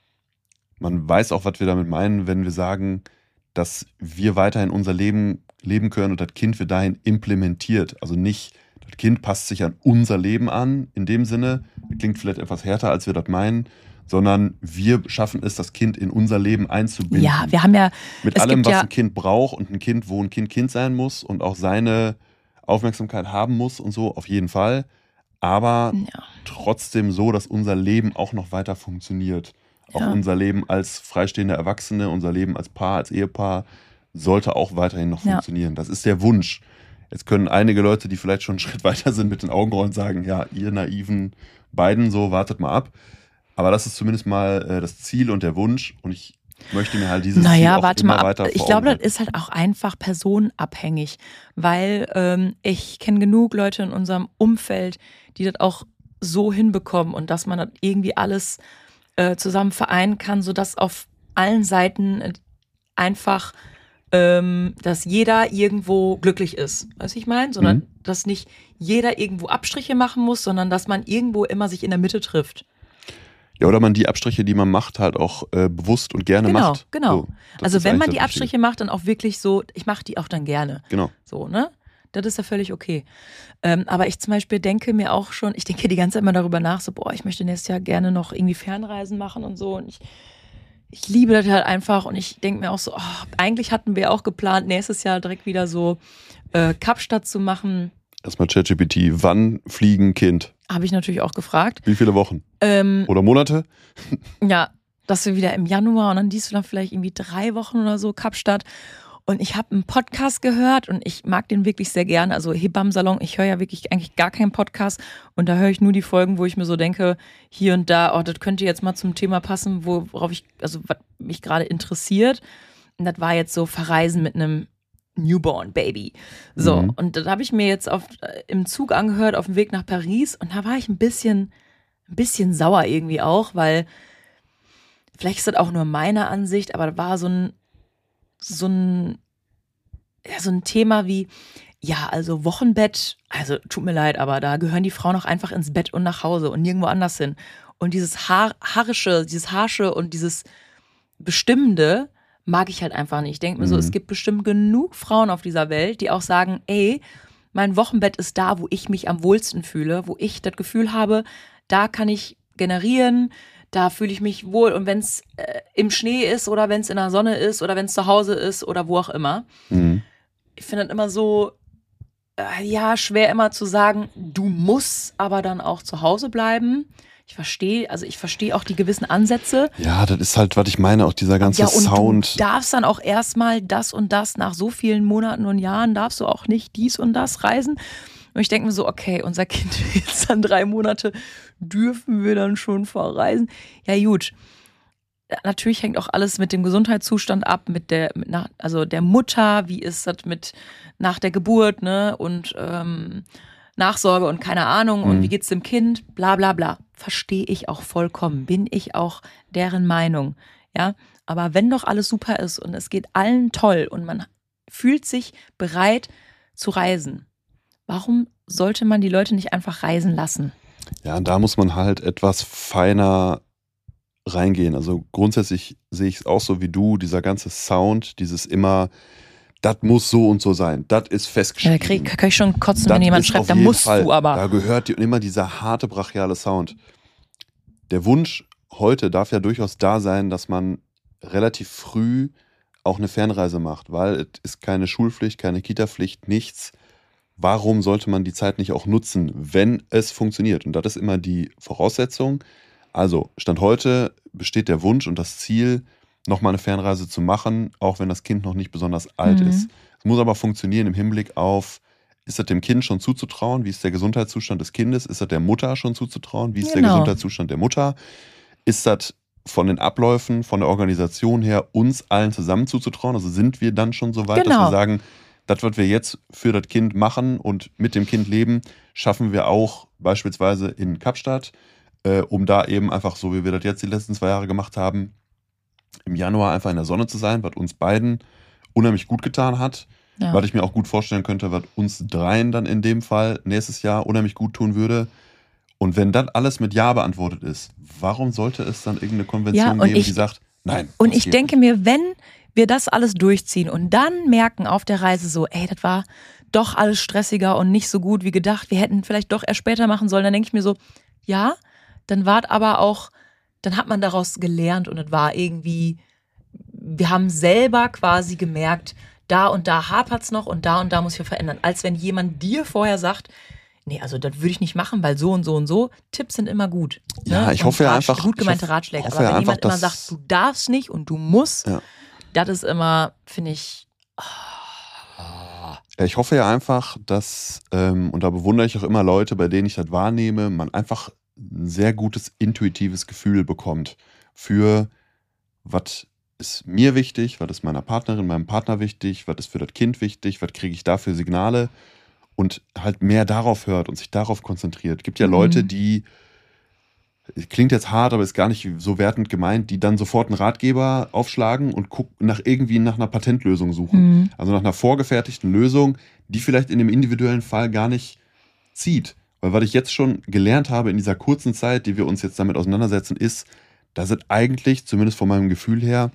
man weiß auch, was wir damit meinen, wenn wir sagen, dass wir weiterhin unser Leben leben können und das Kind wird dahin implementiert. Also nicht, das Kind passt sich an unser Leben an, in dem Sinne, klingt vielleicht etwas härter, als wir das meinen, sondern wir schaffen es, das Kind in unser Leben einzubinden. Ja, wir haben ja, Mit es allem, gibt was ja- ein Kind braucht und ein Kind, wo ein Kind Kind sein muss und auch seine Aufmerksamkeit haben muss und so, auf jeden Fall. Aber ja, trotzdem so, dass unser Leben auch noch weiter funktioniert. Auch Ja. unser Leben als freistehende Erwachsene, unser Leben als Paar, als Ehepaar sollte auch weiterhin noch Ja. funktionieren. Das ist der Wunsch. Jetzt können einige Leute, die vielleicht schon einen Schritt weiter sind, mit den Augenrollen sagen, ja, ihr naiven beiden, so wartet mal ab. Aber das ist zumindest mal äh, das Ziel und der Wunsch. Und ich möchte mir halt dieses naja, Ziel auch warte immer mal ab. weiter vor Ich glaube, Augen das ist halt auch einfach personenabhängig, weil ähm, ich kenne genug Leute in unserem Umfeld, die das auch so hinbekommen und dass man das irgendwie alles äh, zusammen vereinen kann, sodass auf allen Seiten einfach, ähm, dass jeder irgendwo glücklich ist. Weißt du, ich meine? Sondern, Mhm. dass nicht jeder irgendwo Abstriche machen muss, sondern dass man irgendwo immer sich in der Mitte trifft. Ja, oder man die Abstriche, die man macht, halt auch äh, bewusst und gerne Genau, macht. genau. So, das Also ist wenn eigentlich man das die Wichtige. Abstriche macht, dann auch wirklich so, ich mache die auch dann gerne. Genau. So, ne? Das ist ja völlig okay. Ähm, aber ich zum Beispiel denke mir auch schon, ich denke die ganze Zeit immer darüber nach, so, boah, ich möchte nächstes Jahr gerne noch irgendwie Fernreisen machen und so. Und ich, ich liebe das halt einfach. Und ich denke mir auch so, oh, eigentlich hatten wir auch geplant, nächstes Jahr direkt wieder so äh, Kapstadt zu machen. Erstmal ChatGPT, wann fliegen Kind? Habe ich natürlich auch gefragt. Wie viele Wochen? Ähm, Oder Monate? ja, dass wir wieder im Januar und dann dies du dann vielleicht irgendwie drei Wochen oder so Kapstadt. Und ich habe einen Podcast gehört und ich mag den wirklich sehr gerne. Also Hebammen-Salon, ich höre ja wirklich eigentlich gar keinen Podcast und da höre ich nur die Folgen, wo ich mir so denke, hier und da, oh, das könnte jetzt mal zum Thema passen, worauf ich, also was mich gerade interessiert. Und das war jetzt so Verreisen mit einem Newborn Baby. So, Mhm. und das habe ich mir jetzt auf, im Zug angehört auf dem Weg nach Paris und da war ich ein bisschen, ein bisschen sauer irgendwie auch, weil vielleicht ist das auch nur meine Ansicht, aber da war so ein so ein, ja, so ein Thema wie, ja, also Wochenbett, also tut mir leid, aber da gehören die Frauen auch einfach ins Bett und nach Hause und nirgendwo anders hin. Und dieses Haar, Haarische, dieses Harsche und dieses Bestimmende mag ich halt einfach nicht. Ich denke mir so, Mhm. es gibt bestimmt genug Frauen auf dieser Welt, die auch sagen, ey, mein Wochenbett ist da, wo ich mich am wohlsten fühle, wo ich das Gefühl habe, da kann ich generieren, da fühle ich mich wohl. Und wenn es äh, im Schnee ist oder wenn es in der Sonne ist oder wenn es zu Hause ist oder wo auch immer. Mhm. Ich finde das immer so, äh, ja, schwer immer zu sagen, du musst aber dann auch zu Hause bleiben. Ich verstehe, also ich verstehe auch die gewissen Ansätze. Ja, das ist halt, was ich meine, auch dieser ganze Ja, und Sound. du darfst dann auch erstmal das und das, nach so vielen Monaten und Jahren darfst du auch nicht dies und das reisen. Und ich denke mir so, okay, unser Kind jetzt dann drei Monate, dürfen wir dann schon verreisen? Ja gut, natürlich hängt auch alles mit dem Gesundheitszustand ab, mit der, mit nach, also der Mutter, wie ist das mit nach der Geburt, ne? Und ähm, Nachsorge und keine Ahnung und Mhm. wie geht's dem Kind, bla bla bla. Verstehe ich auch vollkommen, bin ich auch deren Meinung, ja. Aber wenn doch alles super ist und es geht allen toll und man fühlt sich bereit zu reisen, warum sollte man die Leute nicht einfach reisen lassen? Ja, und da muss man halt etwas feiner reingehen. Also grundsätzlich sehe ich es auch so wie du, dieser ganze Sound, dieses immer, das muss so und so sein, das ist Ja, da festgeschrieben. krieg, kann ich schon kotzen, Das wenn jemand ist schreibt, auf da jeden musst Fall, du aber. Da gehört die, immer dieser harte, brachiale Sound. Der Wunsch heute darf ja durchaus da sein, dass man relativ früh auch eine Fernreise macht, weil es ist keine Schulpflicht, keine Kita-Pflicht, nichts. Warum sollte man die Zeit nicht auch nutzen, wenn es funktioniert? Und das ist immer die Voraussetzung. Also, Stand heute besteht der Wunsch und das Ziel, nochmal eine Fernreise zu machen, auch wenn das Kind noch nicht besonders alt Mhm. ist. Es muss aber funktionieren im Hinblick auf, ist das dem Kind schon zuzutrauen? Wie ist der Gesundheitszustand des Kindes? Ist das der Mutter schon zuzutrauen? Wie ist der Genau. Gesundheitszustand der Mutter? Ist das von den Abläufen, von der Organisation her uns allen zusammen zuzutrauen? Also sind wir dann schon so weit, dass Genau. wir sagen, das, was wir jetzt für das Kind machen und mit dem Kind leben, schaffen wir auch beispielsweise in Kapstadt, äh, um da eben einfach, so wie wir das jetzt die letzten zwei Jahre gemacht haben, im Januar einfach in der Sonne zu sein, was uns beiden unheimlich gut getan hat. Ja. Was ich mir auch gut vorstellen könnte, was uns dreien dann in dem Fall nächstes Jahr unheimlich gut tun würde. Und wenn das alles mit Ja beantwortet ist, warum sollte es dann irgendeine Konvention Ja, und geben, ich- die sagt, nein. Und das ich geht denke nicht. mir, wenn wir das alles durchziehen und dann merken auf der Reise so, ey, das war doch alles stressiger und nicht so gut wie gedacht, wir hätten vielleicht doch erst später machen sollen, dann denke ich mir so, ja, dann war es aber auch, dann hat man daraus gelernt und es war irgendwie, wir haben selber quasi gemerkt, da und da hapert's noch und da und da muss ich verändern. Als wenn jemand dir vorher sagt, nee, also das würde ich nicht machen, weil so und so und so. Tipps sind immer gut. Ja, ne? ich Und hoffe ja Ratsch- einfach- Gut ich gemeinte hoff- Ratschläge. hoffe Aber ja wenn einfach, jemand immer dass- sagt, du darfst nicht und du musst, Ja. das ist immer, finde ich, Ja, ich hoffe ja einfach, dass, ähm, und da bewundere ich auch immer Leute, bei denen ich das wahrnehme, man einfach ein sehr gutes intuitives Gefühl bekommt für, was ist mir wichtig, was ist meiner Partnerin, meinem Partner wichtig, was ist für das Kind wichtig, was kriege ich da für Signale und halt mehr darauf hört und sich darauf konzentriert. Es gibt ja Mhm. Leute, die, klingt jetzt hart, aber ist gar nicht so wertend gemeint, die dann sofort einen Ratgeber aufschlagen und gucken nach irgendwie nach einer Patentlösung suchen. Mhm. Also nach einer vorgefertigten Lösung, die vielleicht in dem individuellen Fall gar nicht zieht. Weil was ich jetzt schon gelernt habe in dieser kurzen Zeit, die wir uns jetzt damit auseinandersetzen, ist, dass es eigentlich, zumindest von meinem Gefühl her,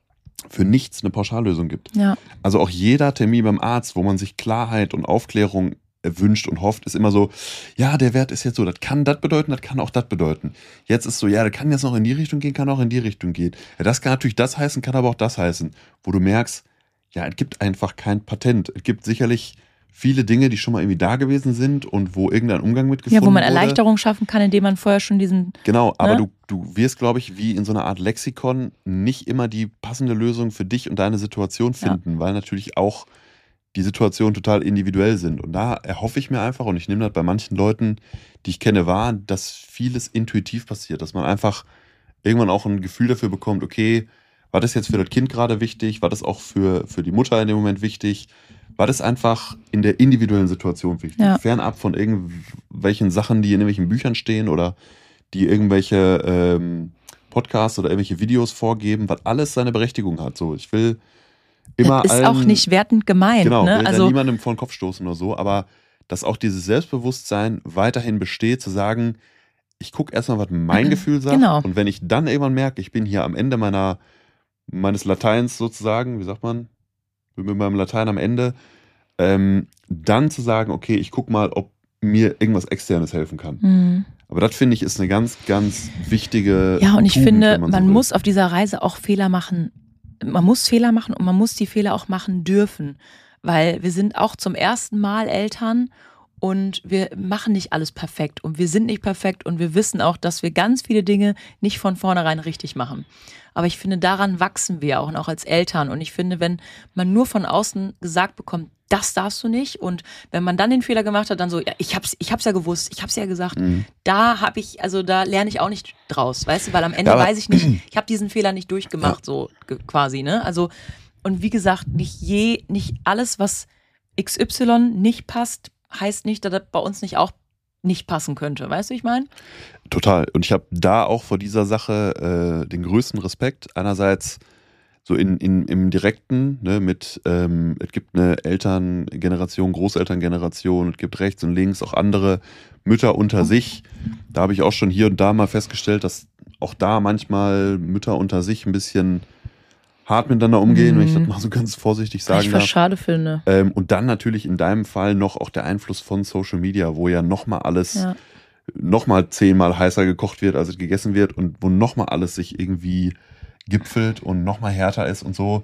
für nichts eine Pauschallösung gibt. Ja. Also auch jeder Termin beim Arzt, wo man sich Klarheit und Aufklärung wünscht und hofft, ist immer so, ja, der Wert ist jetzt so, das kann das bedeuten, das kann auch das bedeuten. Jetzt ist so, ja, das kann jetzt noch in die Richtung gehen, kann auch in die Richtung gehen. Ja, das kann natürlich das heißen, kann aber auch das heißen. Wo du merkst, ja, es gibt einfach kein Patent. Es gibt sicherlich viele Dinge, die schon mal irgendwie da gewesen sind und wo irgendein Umgang mit gefunden Ja, wo man wurde. Erleichterung schaffen kann, indem man vorher schon diesen. Genau, aber Ne? du, du wirst, glaube ich, wie in so einer Art Lexikon nicht immer die passende Lösung für dich und deine Situation finden, weil natürlich auch die Situationen total individuell sind. Und da erhoffe ich mir einfach, und ich nehme das bei manchen Leuten, die ich kenne, wahr, dass vieles intuitiv passiert, dass man einfach irgendwann auch ein Gefühl dafür bekommt, okay, was ist jetzt für das Kind gerade wichtig, was ist auch für, für die Mutter in dem Moment wichtig, was ist einfach in der individuellen Situation wichtig, Ja. fernab von irgendwelchen Sachen, die in irgendwelchen Büchern stehen oder die irgendwelche ähm, Podcasts oder irgendwelche Videos vorgeben, was alles seine Berechtigung hat. So, ich will immer Das ist auch allen- nicht wertend gemeint. Genau, Ne? will da Also, niemandem vor den Kopf stoßen oder so, aber dass auch dieses Selbstbewusstsein weiterhin besteht, zu sagen, ich gucke erstmal, was mein Gefühl sagt, Genau. und wenn ich dann irgendwann merke, ich bin hier am Ende meiner, meines Lateins sozusagen, wie sagt man, bin mit meinem Latein am Ende, ähm, dann zu sagen, okay, ich gucke mal, ob mir irgendwas Externes helfen kann. mh. Aber das finde ich ist eine ganz, ganz wichtige Ja, und ich Tugend, finde, wenn man, man, so will. muss auf dieser Reise auch Fehler machen. Man muss Fehler machen und man muss die Fehler auch machen dürfen. Weil wir sind auch zum ersten Mal Eltern und wir machen nicht alles perfekt und wir sind nicht perfekt und wir wissen auch, dass wir ganz viele Dinge nicht von vornherein richtig machen. Aber ich finde, daran wachsen wir auch, und auch als Eltern. Und ich finde, wenn man nur von außen gesagt bekommt, das darfst du nicht, und wenn man dann den Fehler gemacht hat, dann so, ja, ich hab's, ich hab's ja gewusst, ich hab's ja gesagt, Mhm. da habe ich, also da lerne ich auch nicht draus, weißt du, weil am Ende Ja, aber- weiß ich nicht, ich habe diesen Fehler nicht durchgemacht, so ge- quasi, ne? Also, und wie gesagt, nicht je, nicht alles, was X Y nicht passt, heißt nicht, dass das bei uns nicht auch nicht passen könnte, weißt du, wie ich meine? Total. Und ich habe da auch vor dieser Sache äh, den größten Respekt. Einerseits so in, in, im Direkten, ne, mit, ähm, es gibt eine Elterngeneration, Großelterngeneration, es gibt rechts und links auch andere Mütter unter sich. Da habe ich auch schon hier und da mal festgestellt, dass auch da manchmal Mütter unter sich ein bisschen hart miteinander umgehen, wenn ich das Mhm. mal so ganz vorsichtig Was sagen ich voll darf. schade finde. Ähm, und dann natürlich in deinem Fall noch auch der Einfluss von Social Media, wo ja nochmal alles Ja. nochmal zehnmal heißer gekocht wird, als es gegessen wird, und wo nochmal alles sich irgendwie gipfelt und nochmal härter ist und so.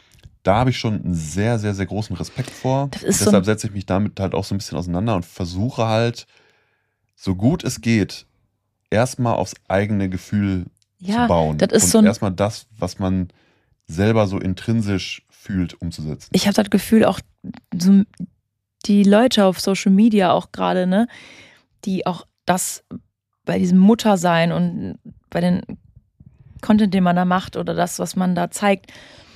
Da habe ich schon einen sehr, sehr, sehr großen Respekt vor. Das ist so Deshalb ein- setze ich mich damit halt auch so ein bisschen auseinander und versuche halt, so gut es geht, erstmal aufs eigene Gefühl Ja, zu bauen. das ist und so ein- erstmal das, was man selber so intrinsisch fühlt, umzusetzen. Ich habe das Gefühl, auch so die Leute auf Social Media auch gerade, ne, die auch das bei diesem Muttersein und bei den Content, den man da macht, oder das, was man da zeigt,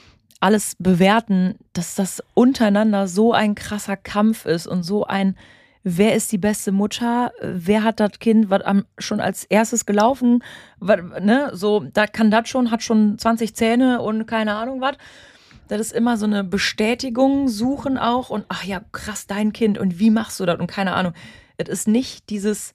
alles bewerten, dass das untereinander so ein krasser Kampf ist und so ein, wer ist die beste Mutter, wer hat das Kind, was am, schon als erstes gelaufen, was, ne, so, da kann das schon, hat schon zwanzig Zähne und keine Ahnung was. Das ist immer so eine Bestätigung suchen auch, und ach ja, krass, dein Kind, und wie machst du das und keine Ahnung. Es ist nicht dieses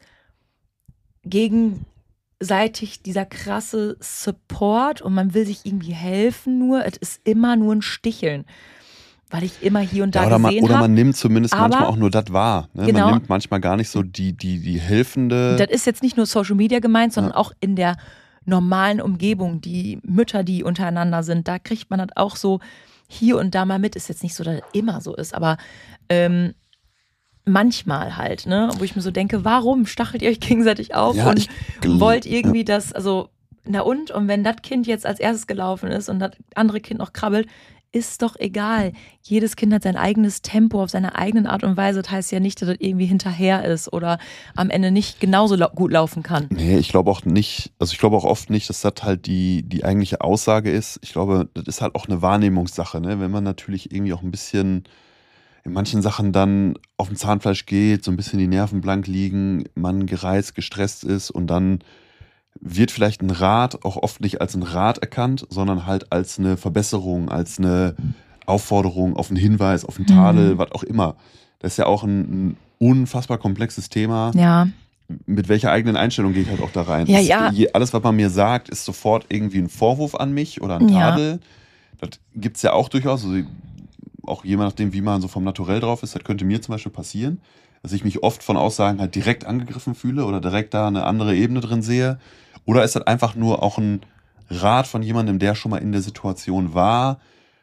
gegenseitig, dieser krasse Support und man will sich irgendwie helfen nur. Es ist immer nur ein Sticheln, weil ich immer hier und da Ja, oder man, gesehen oder habe. man nimmt zumindest aber- manchmal auch nur das wahr. Ne? Genau. Man nimmt manchmal gar nicht so die, die, die helfende. Das ist jetzt nicht nur Social Media gemeint, sondern auch in der normalen Umgebung, die Mütter, die untereinander sind, da kriegt man das auch so hier und da mal mit. Ist jetzt nicht so, dass das immer so ist, aber ähm, manchmal halt, ne, wo ich mir so denke, warum stachelt ihr euch gegenseitig auf Ja, und ich gl- wollt irgendwie das, also, na und, und wenn das Kind jetzt als erstes gelaufen ist und das andere Kind noch krabbelt, ist doch egal. Jedes Kind hat sein eigenes Tempo auf seine eigene Art und Weise. Das heißt ja nicht, dass das irgendwie hinterher ist oder am Ende nicht genauso lau- gut laufen kann. Nee, ich glaube auch nicht, also ich glaube auch oft nicht, dass das halt die, die eigentliche Aussage ist. Ich glaube, das ist halt auch eine Wahrnehmungssache, ne? Wenn man natürlich irgendwie auch ein bisschen in manchen Sachen dann auf dem Zahnfleisch geht, so ein bisschen die Nerven blank liegen, man gereizt, gestresst ist und dann wird vielleicht ein Rat auch oft nicht als ein Rat erkannt, sondern halt als eine Verbesserung, als eine Aufforderung, auf einen Hinweis, auf einen Tadel, Mhm. was auch immer. Das ist ja auch ein, ein unfassbar komplexes Thema. Ja. Mit welcher eigenen Einstellung gehe ich halt auch da rein? Ja, Ist, ja. je- alles, was man mir sagt, ist sofort irgendwie ein Vorwurf an mich oder ein Ja. Tadel. Das gibt es ja auch durchaus. Also auch je nachdem, wie man so vom Naturell drauf ist, das könnte mir zum Beispiel passieren, dass ich mich oft von Aussagen halt direkt angegriffen fühle oder direkt da eine andere Ebene drin sehe. Oder ist das einfach nur auch ein Rat von jemandem, der schon mal in der Situation war,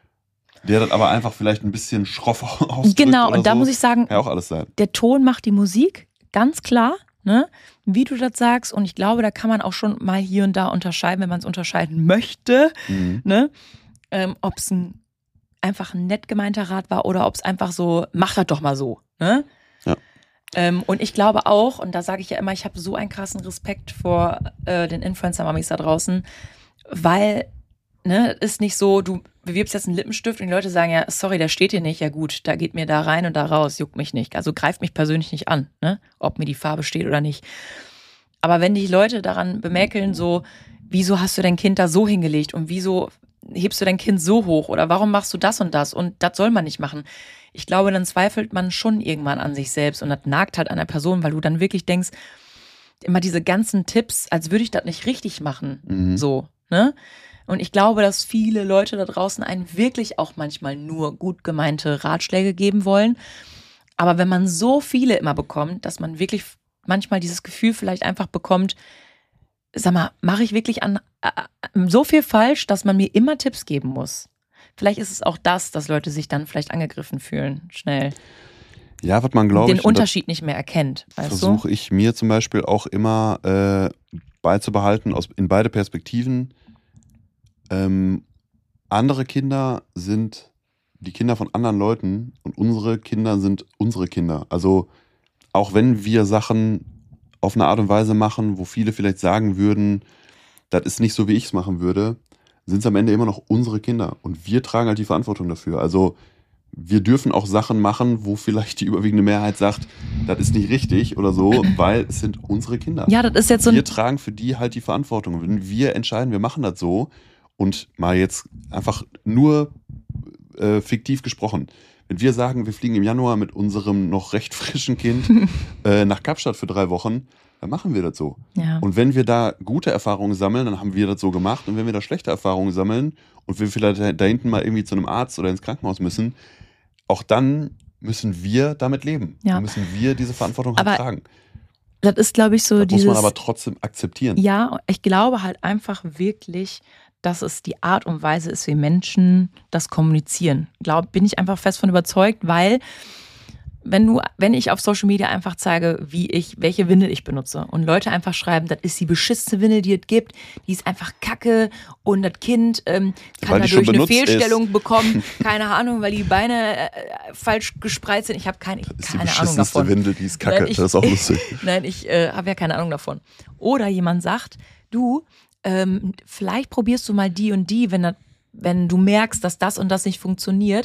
der das aber einfach vielleicht ein bisschen schroff ausdrückt Genau, oder und da so. muss ich sagen, Kann ja auch alles sein. der Ton macht die Musik, ganz klar, ne? Wie du das sagst. Und ich glaube, da kann man auch schon mal hier und da unterscheiden, wenn man es unterscheiden möchte, Mhm. ne? Ähm, ob es ein, einfach ein nett gemeinter Rat war oder ob es einfach so, mach das doch mal so, ne? Ja. Ähm, und ich glaube auch, und da sage ich ja immer, ich habe so einen krassen Respekt vor äh, den Influencer-Mamis da draußen, weil, ne, ist nicht so, du bewirbst jetzt einen Lippenstift und die Leute sagen ja, sorry, der steht hier nicht, ja gut, da geht mir da rein und da raus, juckt mich nicht. Also greift mich persönlich nicht an, ne, ob mir die Farbe steht oder nicht. Aber wenn die Leute daran bemäkeln, so, wieso hast du dein Kind da so hingelegt und wieso hebst du dein Kind so hoch oder warum machst du das und das und das soll man nicht machen. Ich glaube, dann zweifelt man schon irgendwann an sich selbst und das nagt halt an der Person, weil du dann wirklich denkst, immer diese ganzen Tipps, als würde ich das nicht richtig machen, Mhm. so, ne? Und ich glaube, dass viele Leute da draußen einen wirklich auch manchmal nur gut gemeinte Ratschläge geben wollen. Aber wenn man so viele immer bekommt, dass man wirklich manchmal dieses Gefühl vielleicht einfach bekommt, sag mal, mache ich wirklich an äh, so viel falsch, dass man mir immer Tipps geben muss. Vielleicht ist es auch das, dass Leute sich dann vielleicht angegriffen fühlen, schnell. Ja, was man Und glaube den ich, und das Unterschied nicht mehr erkennt, weißt du? versuche ich mir zum Beispiel auch immer äh, beizubehalten, aus, in beide Perspektiven. Ähm, andere Kinder sind die Kinder von anderen Leuten und unsere Kinder sind unsere Kinder. Also auch wenn wir Sachen auf eine Art und Weise machen, wo viele vielleicht sagen würden, das ist nicht so, wie ich es machen würde, sind es am Ende immer noch unsere Kinder. Und wir tragen halt die Verantwortung dafür. Also wir dürfen auch Sachen machen, wo vielleicht die überwiegende Mehrheit sagt, das ist nicht richtig oder so, weil es sind unsere Kinder. Ja, das ist jetzt so Wir ein. tragen für die halt die Verantwortung. Wenn wir entscheiden, wir machen das so und mal jetzt einfach nur äh, fiktiv gesprochen, wenn wir sagen, wir fliegen im Januar mit unserem noch recht frischen Kind äh, nach Kapstadt für drei Wochen, dann machen wir das so. Ja. Und wenn wir da gute Erfahrungen sammeln, dann haben wir das so gemacht. Und wenn wir da schlechte Erfahrungen sammeln und wir vielleicht da hinten mal irgendwie zu einem Arzt oder ins Krankenhaus müssen, auch dann müssen wir damit leben. Ja. Dann müssen wir diese Verantwortung halt Aber tragen. Das ist, glaube ich, so Das dieses. muss man aber trotzdem akzeptieren. Ja, ich glaube halt einfach wirklich, dass es die Art und Weise ist, wie Menschen das kommunizieren. Glaub, bin ich einfach fest von überzeugt, weil wenn du, wenn ich auf Social Media einfach zeige, wie ich, welche Windel ich benutze und Leute einfach schreiben, das ist die beschissene Windel, die es gibt, die ist einfach kacke und das Kind ähm, kann Weil die schon dadurch eine benutzt Fehlstellung ist. bekommen, keine Ahnung, weil die Beine äh, falsch gespreizt sind. Ich habe keine, Das ist die keine Ahnung beschissenste davon. Windel, die ist kacke. Nein, ich- das ist auch lustig. Nein, ich äh, habe ja keine Ahnung davon. Oder jemand sagt, du, ähm, vielleicht probierst du mal die und die, wenn, das, wenn du merkst, dass das und das nicht funktioniert,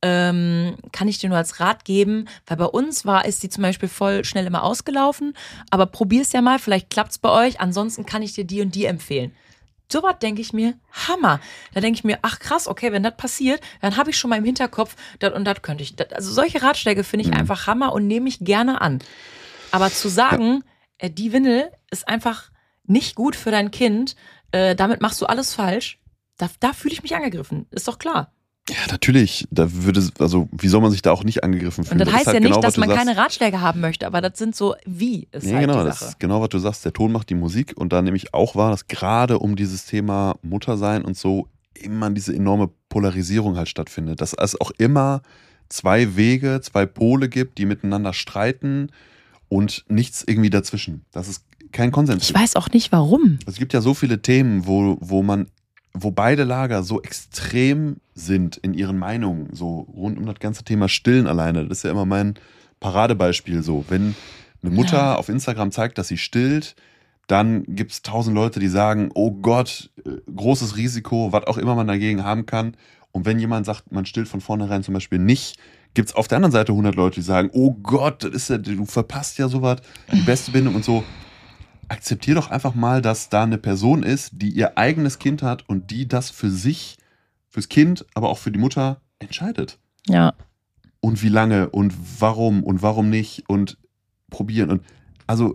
ähm, kann ich dir nur als Rat geben, weil bei uns war, ist die zum Beispiel voll schnell immer ausgelaufen, aber probier's ja mal, vielleicht klappt's bei euch, ansonsten kann ich dir die und die empfehlen. So was denke ich mir, Hammer. Da denke ich mir, ach krass, okay, wenn das passiert, dann habe ich schon mal im Hinterkopf, das und das könnte ich. Das, also solche Ratschläge finde ich Mhm. einfach Hammer und nehme ich gerne an. Aber zu sagen, äh, die Windel ist einfach nicht gut für dein Kind, äh, damit machst du alles falsch, da, da fühle ich mich angegriffen. Ist doch klar. Ja, natürlich. Da würde, also, wie soll man sich da auch nicht angegriffen Und fühlen? das ist heißt halt ja nicht, genau, was dass du man sagst. keine Ratschläge haben möchte, aber das sind so, wie ist Nee, halt genau, die das Sache. ist genau, was du sagst. Der Ton macht die Musik und da nehme ich auch wahr, dass gerade um dieses Thema Muttersein und so immer diese enorme Polarisierung halt stattfindet. Dass es auch immer zwei Wege, zwei Pole gibt, die miteinander streiten und nichts irgendwie dazwischen. Das ist kein Konsens. Ich weiß auch nicht, warum. Es gibt ja so viele Themen, wo, wo man wo beide Lager so extrem sind in ihren Meinungen, so rund um das ganze Thema Stillen alleine. Das ist ja immer mein Paradebeispiel so. Wenn eine Mutter Ja. auf Instagram zeigt, dass sie stillt, dann gibt es tausend Leute, die sagen, oh Gott, äh, großes Risiko, was auch immer man dagegen haben kann. Und wenn jemand sagt, man stillt von vornherein zum Beispiel nicht, gibt es auf der anderen Seite hundert Leute, die sagen, oh Gott, das ist ja, du verpasst ja sowas, die beste Bindung und so. Akzeptier doch einfach mal, dass da eine Person ist, die ihr eigenes Kind hat und die das für sich, fürs Kind, aber auch für die Mutter entscheidet. Ja. Und wie lange und warum und warum nicht und probieren. Und also,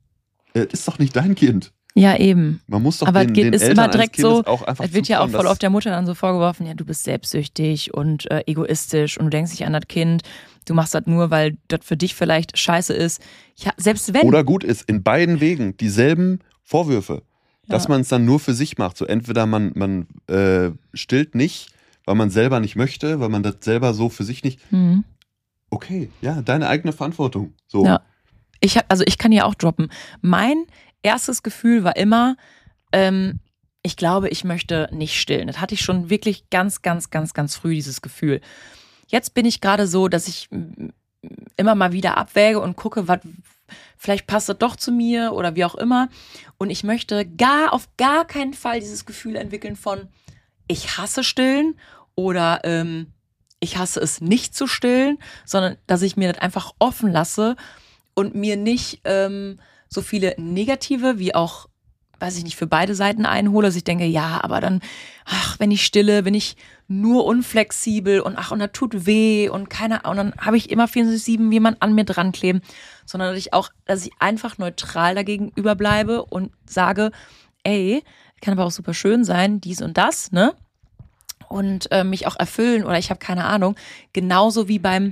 es ist doch nicht dein Kind. Ja, eben. Man muss doch Aber den, es geht- den ist Eltern immer direkt eines Kindes so, auch einfach Es wird ja auch zutrauen, voll dass- oft der Mutter dann so vorgeworfen, ja, du bist selbstsüchtig und äh, egoistisch und du denkst nicht an das Kind. Du machst das nur, weil das für dich vielleicht scheiße ist. Ja, selbst wenn. Oder gut ist, in beiden Wegen dieselben Vorwürfe. Dass Ja. man es dann nur für sich macht. So entweder man, man äh, stillt nicht, weil man selber nicht möchte, weil man das selber so für sich nicht. Mhm. Okay, ja, deine eigene Verantwortung. So. Ja. Ich hab, also ich kann hier auch droppen. Mein erstes Gefühl war immer, ähm, ich glaube, ich möchte nicht stillen. Das hatte ich schon wirklich ganz, ganz, ganz, ganz früh, dieses Gefühl. Jetzt bin ich gerade so, dass ich mm, immer mal wieder abwäge und gucke, was vielleicht passt das doch zu mir oder wie auch immer. Und ich möchte gar auf gar keinen Fall dieses Gefühl entwickeln von, ich hasse Stillen oder ähm, ich hasse es nicht zu stillen, sondern dass ich mir das einfach offen lasse und mir nicht ähm, so viele negative wie auch, weiß ich nicht, für beide Seiten einhole, dass ich denke, ja, aber dann, ach, wenn ich stille, bin ich nur unflexibel und ach, und das tut weh und keine Ahnung, dann habe ich immer vierundzwanzig sieben jemand an mir dran kleben, sondern dass ich auch, dass ich einfach neutral dagegen überbleibe und sage, ey, kann aber auch super schön sein, dies und das, ne? Und äh, mich auch erfüllen oder ich habe keine Ahnung, genauso wie beim,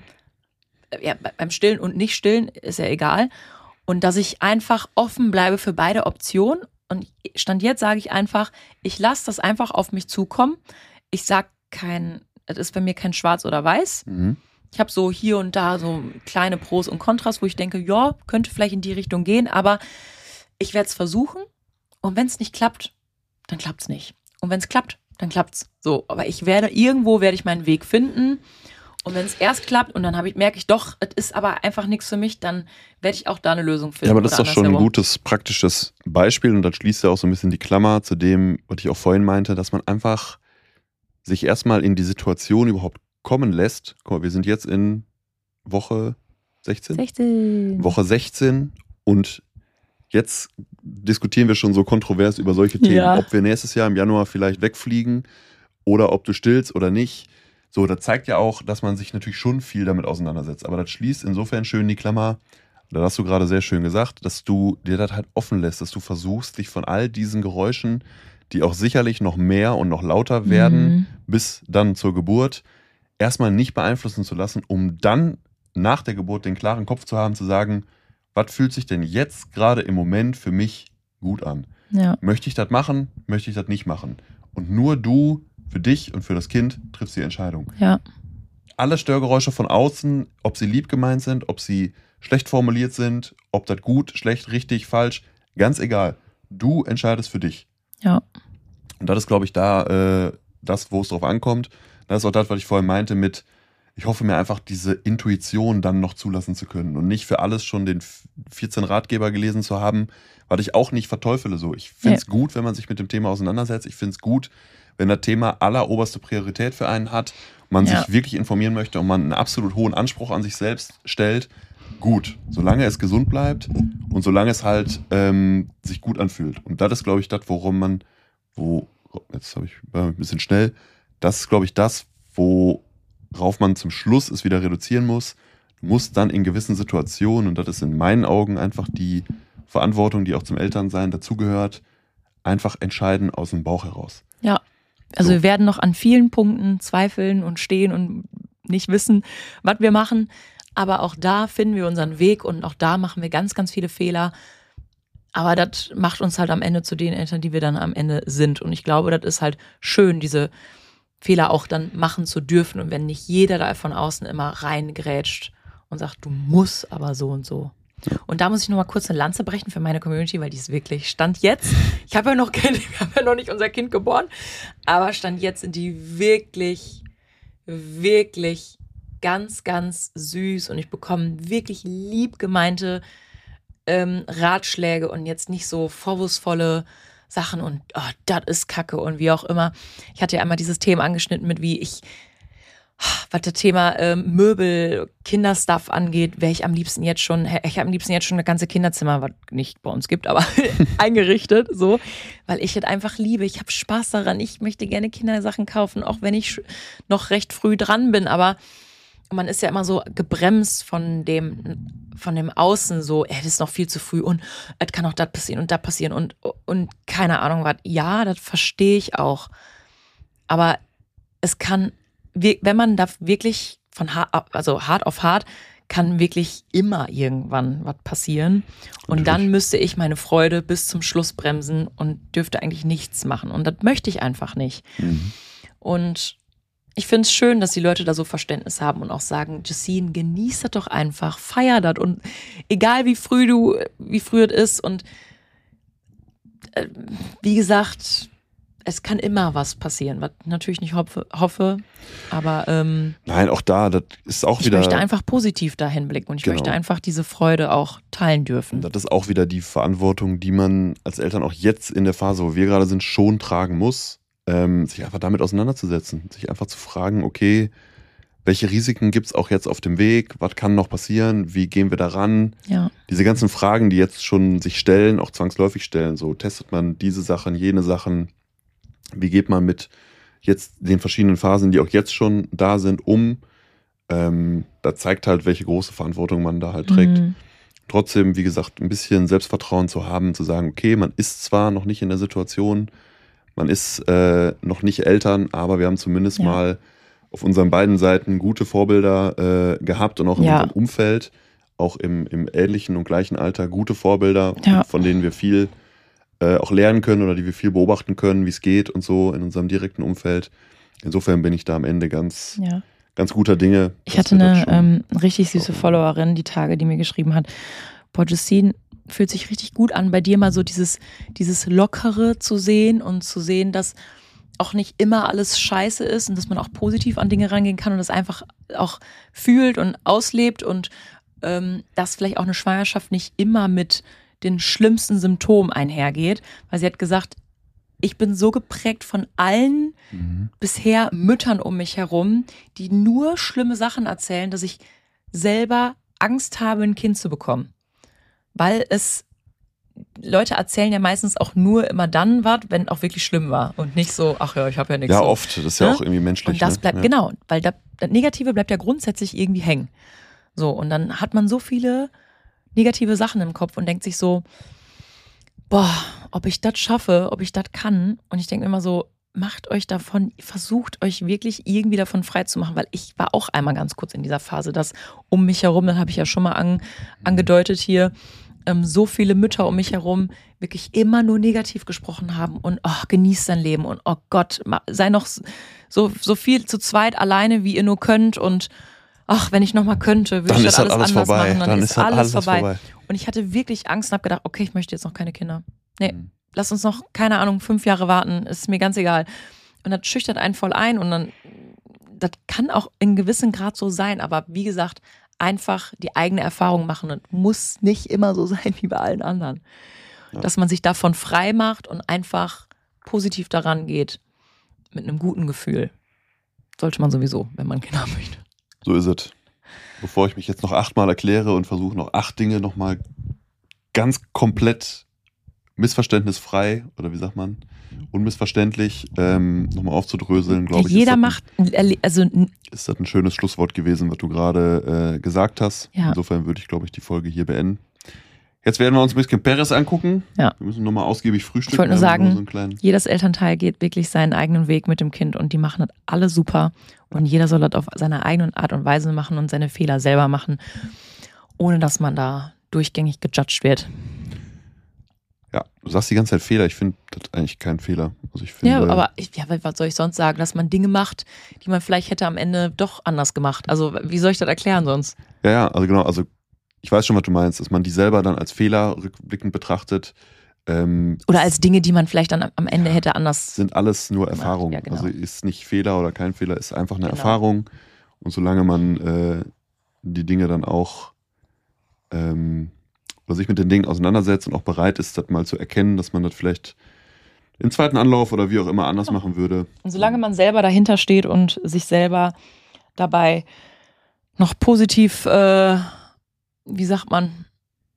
äh, ja, beim Stillen und nicht Stillen, ist ja egal. Und dass ich einfach offen bleibe für beide Optionen. Und Stand jetzt sage ich einfach, ich lasse das einfach auf mich zukommen. Ich sage kein, es ist bei mir kein Schwarz oder Weiß. Mhm. Ich habe so hier und da so kleine Pros und Kontras, wo ich denke, ja, könnte vielleicht in die Richtung gehen, aber ich werde es versuchen. Und wenn es nicht klappt, dann klappt es nicht. Und wenn es klappt, dann klappt's. So, aber ich werde, irgendwo werde ich meinen Weg finden. Und wenn es erst klappt und dann habe ich, merke ich doch, es ist aber einfach nichts für mich, dann werde ich auch da eine Lösung finden. Ja, aber das ist oder doch schon ein andersherum. gutes, praktisches Beispiel und das schließt ja auch so ein bisschen die Klammer zu dem, was ich auch vorhin meinte, dass man einfach sich erstmal in die Situation überhaupt kommen lässt. Guck mal, wir sind jetzt in Woche sechzehn? sechzehn. Woche sechzehn und jetzt diskutieren wir schon so kontrovers über solche Themen, Ja. ob wir nächstes Jahr im Januar vielleicht wegfliegen oder ob du stillst oder nicht. So, das zeigt ja auch, dass man sich natürlich schon viel damit auseinandersetzt. Aber das schließt insofern schön die Klammer, da hast du gerade sehr schön gesagt, dass du dir das halt offen lässt, dass du versuchst, dich von all diesen Geräuschen, die auch sicherlich noch mehr und noch lauter werden, Mhm. bis dann zur Geburt, erstmal nicht beeinflussen zu lassen, um dann nach der Geburt den klaren Kopf zu haben, zu sagen, was fühlt sich denn jetzt gerade im Moment für mich gut an? Ja. Möchte ich das machen? Möchte ich das nicht machen? Und nur du, für dich und für das Kind, triffst die Entscheidung. Ja. Alle Störgeräusche von außen, ob sie lieb gemeint sind, ob sie schlecht formuliert sind, ob das gut, schlecht, richtig, falsch, ganz egal. Du entscheidest für dich. Ja. Und das ist, glaube ich, da äh, das, wo es drauf ankommt. Das ist auch das, was ich vorhin meinte mit, ich hoffe mir einfach, diese Intuition dann noch zulassen zu können und nicht für alles schon den vierzehn Ratgeber gelesen zu haben, weil ich auch nicht verteufele so. Ich finde es Ja. gut, wenn man sich mit dem Thema auseinandersetzt. Ich finde es gut, wenn das Thema alleroberste Priorität für einen hat, man Ja. sich wirklich informieren möchte und man einen absolut hohen Anspruch an sich selbst stellt. Gut, solange es gesund bleibt und solange es halt ähm, sich gut anfühlt. Und das ist, glaube ich, das, worum man, wo, jetzt habe ich war ein bisschen schnell, das ist, glaube ich, das, worauf man zum Schluss es wieder reduzieren muss. Du musst dann in gewissen Situationen, und das ist in meinen Augen einfach die Verantwortung, die auch zum Elternsein dazugehört, einfach entscheiden aus dem Bauch heraus. Ja. Also So. wir werden noch an vielen Punkten zweifeln und stehen und nicht wissen, was wir machen. Aber auch da finden wir unseren Weg und auch da machen wir ganz, ganz viele Fehler. Aber das macht uns halt am Ende zu den Eltern, die wir dann am Ende sind. Und ich glaube, das ist halt schön, diese Fehler auch dann machen zu dürfen. Und wenn nicht jeder da von außen immer reingrätscht und sagt, du musst aber so und so. Ja. Und da muss ich nochmal kurz eine Lanze brechen für meine Community, weil die ist wirklich, Stand jetzt, ich habe ja noch kein, wir haben ja noch nicht unser Kind geboren, aber Stand jetzt sind die wirklich, wirklich ganz, ganz süß und ich bekomme wirklich lieb gemeinte ähm, Ratschläge und jetzt nicht so vorwurfsvolle Sachen und oh, das ist Kacke und wie auch immer. Ich hatte ja einmal dieses Thema angeschnitten mit wie ich, was das Thema ähm, Möbel, Kinderstuff angeht, wäre ich am liebsten jetzt schon, ich habe am liebsten jetzt schon eine ganze Kinderzimmer, was nicht bei uns gibt, aber eingerichtet, so, weil ich das einfach liebe. Ich habe Spaß daran. Ich möchte gerne Kindersachen kaufen, auch wenn ich noch recht früh dran bin, aber man ist ja immer so gebremst von dem, von dem Außen so, ey, das ist noch viel zu früh und es kann auch das passieren und das passieren und, und keine Ahnung was. Ja, das verstehe ich auch. Aber es kann, wenn man da wirklich von hart, also hart auf hart, kann wirklich immer irgendwann was passieren. Und Natürlich. Dann müsste ich meine Freude bis zum Schluss bremsen und dürfte eigentlich nichts machen. Und das möchte ich einfach nicht. Mhm. Und ich finde es schön, dass die Leute da so Verständnis haben und auch sagen, Justine, genieß das doch einfach, feier das und egal wie früh du, wie früh es ist und äh, wie gesagt, es kann immer was passieren, was ich natürlich nicht hoffe, hoffe aber ähm, Nein, auch da, das ist auch ich wieder... Ich möchte einfach positiv dahin blicken und ich Genau. möchte einfach diese Freude auch teilen dürfen. Das ist auch wieder die Verantwortung, die man als Eltern auch jetzt in der Phase, wo wir gerade sind, schon tragen muss. Ähm, sich einfach damit auseinanderzusetzen, sich einfach zu fragen, okay, welche Risiken gibt es auch jetzt auf dem Weg, was kann noch passieren, wie gehen wir daran? Ja. Diese ganzen Fragen, die jetzt schon sich stellen, auch zwangsläufig stellen, so testet man diese Sachen, jene Sachen, wie geht man mit jetzt den verschiedenen Phasen, die auch jetzt schon da sind, um, ähm, da zeigt halt, welche große Verantwortung man da halt trägt. Mhm. Trotzdem, wie gesagt, ein bisschen Selbstvertrauen zu haben, zu sagen, okay, man ist zwar noch nicht in der Situation, man ist äh, noch nicht Eltern, aber wir haben zumindest Ja. mal auf unseren beiden Seiten gute Vorbilder äh, gehabt und auch in Ja. unserem Umfeld, auch im, im ähnlichen und gleichen Alter, gute Vorbilder, Ja. von denen wir viel äh, auch lernen können oder die wir viel beobachten können, wie es geht und so in unserem direkten Umfeld. Insofern bin ich da am Ende ganz, Ja. ganz guter Dinge. Ich dass hatte wir das eine schon- ähm, richtig süße auch- Followerin, die Tage, die mir geschrieben hat, boah, Justine, fühlt sich richtig gut an, bei dir mal so dieses, dieses Lockere zu sehen und zu sehen, dass auch nicht immer alles scheiße ist und dass man auch positiv an Dinge rangehen kann und das einfach auch fühlt und auslebt und ähm, dass vielleicht auch eine Schwangerschaft nicht immer mit den schlimmsten Symptomen einhergeht, weil sie hat gesagt, ich bin so geprägt von allen Mhm. bisher Müttern um mich herum, die nur schlimme Sachen erzählen, dass ich selber Angst habe, ein Kind zu bekommen. Weil es, Leute erzählen ja meistens auch nur immer dann was, wenn auch wirklich schlimm war und nicht so, ach ja, ich habe ja nichts. Ja, so. oft. Das ist ja Ne? auch irgendwie menschlich. Und das ne? bleibt, ja. genau, weil das, das Negative bleibt ja grundsätzlich irgendwie hängen. So, und dann hat man so viele negative Sachen im Kopf und denkt sich so, boah, ob ich das schaffe, ob ich das kann. Und ich denke immer so, macht euch davon, versucht euch wirklich irgendwie davon frei zu machen, weil ich war auch einmal ganz kurz in dieser Phase, dass um mich herum, das habe ich ja schon mal an, angedeutet hier, ähm, so viele Mütter um mich herum wirklich immer nur negativ gesprochen haben und oh, genießt dein Leben und oh Gott, ma- sei noch so, so viel zu zweit alleine, wie ihr nur könnt und ach, wenn ich noch mal könnte, würde Dann ich ist das halt alles alles anders vorbei. machen. Dann, Dann ist ist halt alles, alles vorbei. vorbei. Und ich hatte wirklich Angst und habe gedacht, okay, ich möchte jetzt noch keine Kinder. Nee, Mhm. lass uns noch, keine Ahnung, fünf Jahre warten, ist mir ganz egal. Und das schüchtert einen voll ein und dann, das kann auch in gewissem Grad so sein, aber wie gesagt, einfach die eigene Erfahrung machen und muss nicht immer so sein wie bei allen anderen. Ja. Dass man sich davon frei macht und einfach positiv daran geht, mit einem guten Gefühl. Sollte man sowieso, wenn man Kinder möchte. So ist es. Bevor ich mich jetzt noch achtmal erkläre und versuche noch acht Dinge nochmal ganz komplett missverständnisfrei, oder wie sagt man, unmissverständlich ähm, nochmal aufzudröseln, glaube ich. Jeder ist das macht, also ein, ist das ein schönes Schlusswort gewesen, was du gerade äh, gesagt hast. Ja. Insofern würde ich, glaube ich, die Folge hier beenden. Jetzt werden wir uns ein bisschen Peres angucken. Ja. Wir müssen nochmal ausgiebig frühstücken. Ich wollte nur Wir haben sagen, so einen kleinen jedes Elternteil geht wirklich seinen eigenen Weg mit dem Kind und die machen das alle super und jeder soll das auf seine eigene Art und Weise machen und seine Fehler selber machen, ohne dass man da durchgängig gejudged wird. Ja, du sagst die ganze Zeit Fehler. Ich finde das eigentlich kein Fehler. Also ich finde, Ja, aber ich, ja, was soll ich sonst sagen, dass man Dinge macht, die man vielleicht hätte am Ende doch anders gemacht. Also wie soll ich das erklären sonst? Ja, ja, also genau, also ich weiß schon, was du meinst, dass man die selber dann als Fehler rückblickend betrachtet. Ähm, Oder als Dinge, die man vielleicht dann am Ende hätte anders. Sind alles nur gemacht. Erfahrungen. Ja, genau. Also ist nicht Fehler oder kein Fehler, ist einfach eine Genau. Erfahrung. Und solange man äh, die Dinge dann auch ähm, oder sich mit den Dingen auseinandersetzt und auch bereit ist, das mal zu erkennen, dass man das vielleicht im zweiten Anlauf oder wie auch immer anders Genau. machen würde. Und solange man selber dahinter steht und sich selber dabei noch positiv, äh, wie sagt man,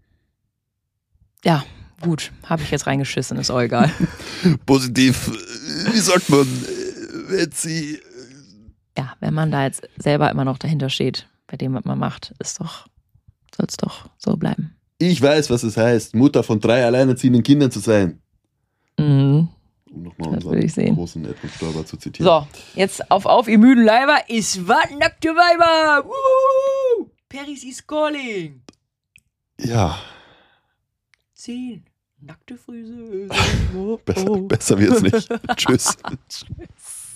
ja, gut, habe ich jetzt reingeschissen, ist auch egal. Positiv, wie sagt man, wenn sie... Ja, wenn man da jetzt selber immer noch dahinter steht, bei dem, was man macht, ist doch, soll es doch so bleiben. Ich weiß, was es heißt, Mutter von drei alleinerziehenden Kindern zu sein. Mhm. Um nochmal Das will ich unseren sehen. großen Edmund Stoiber zu zitieren. So, jetzt auf, auf, ihr müden Leiber, es war nackte Weiber! Woo! Paris is calling! Ja. Zehn nackte Friseuse. Besser, besser wird's nicht. Tschüss.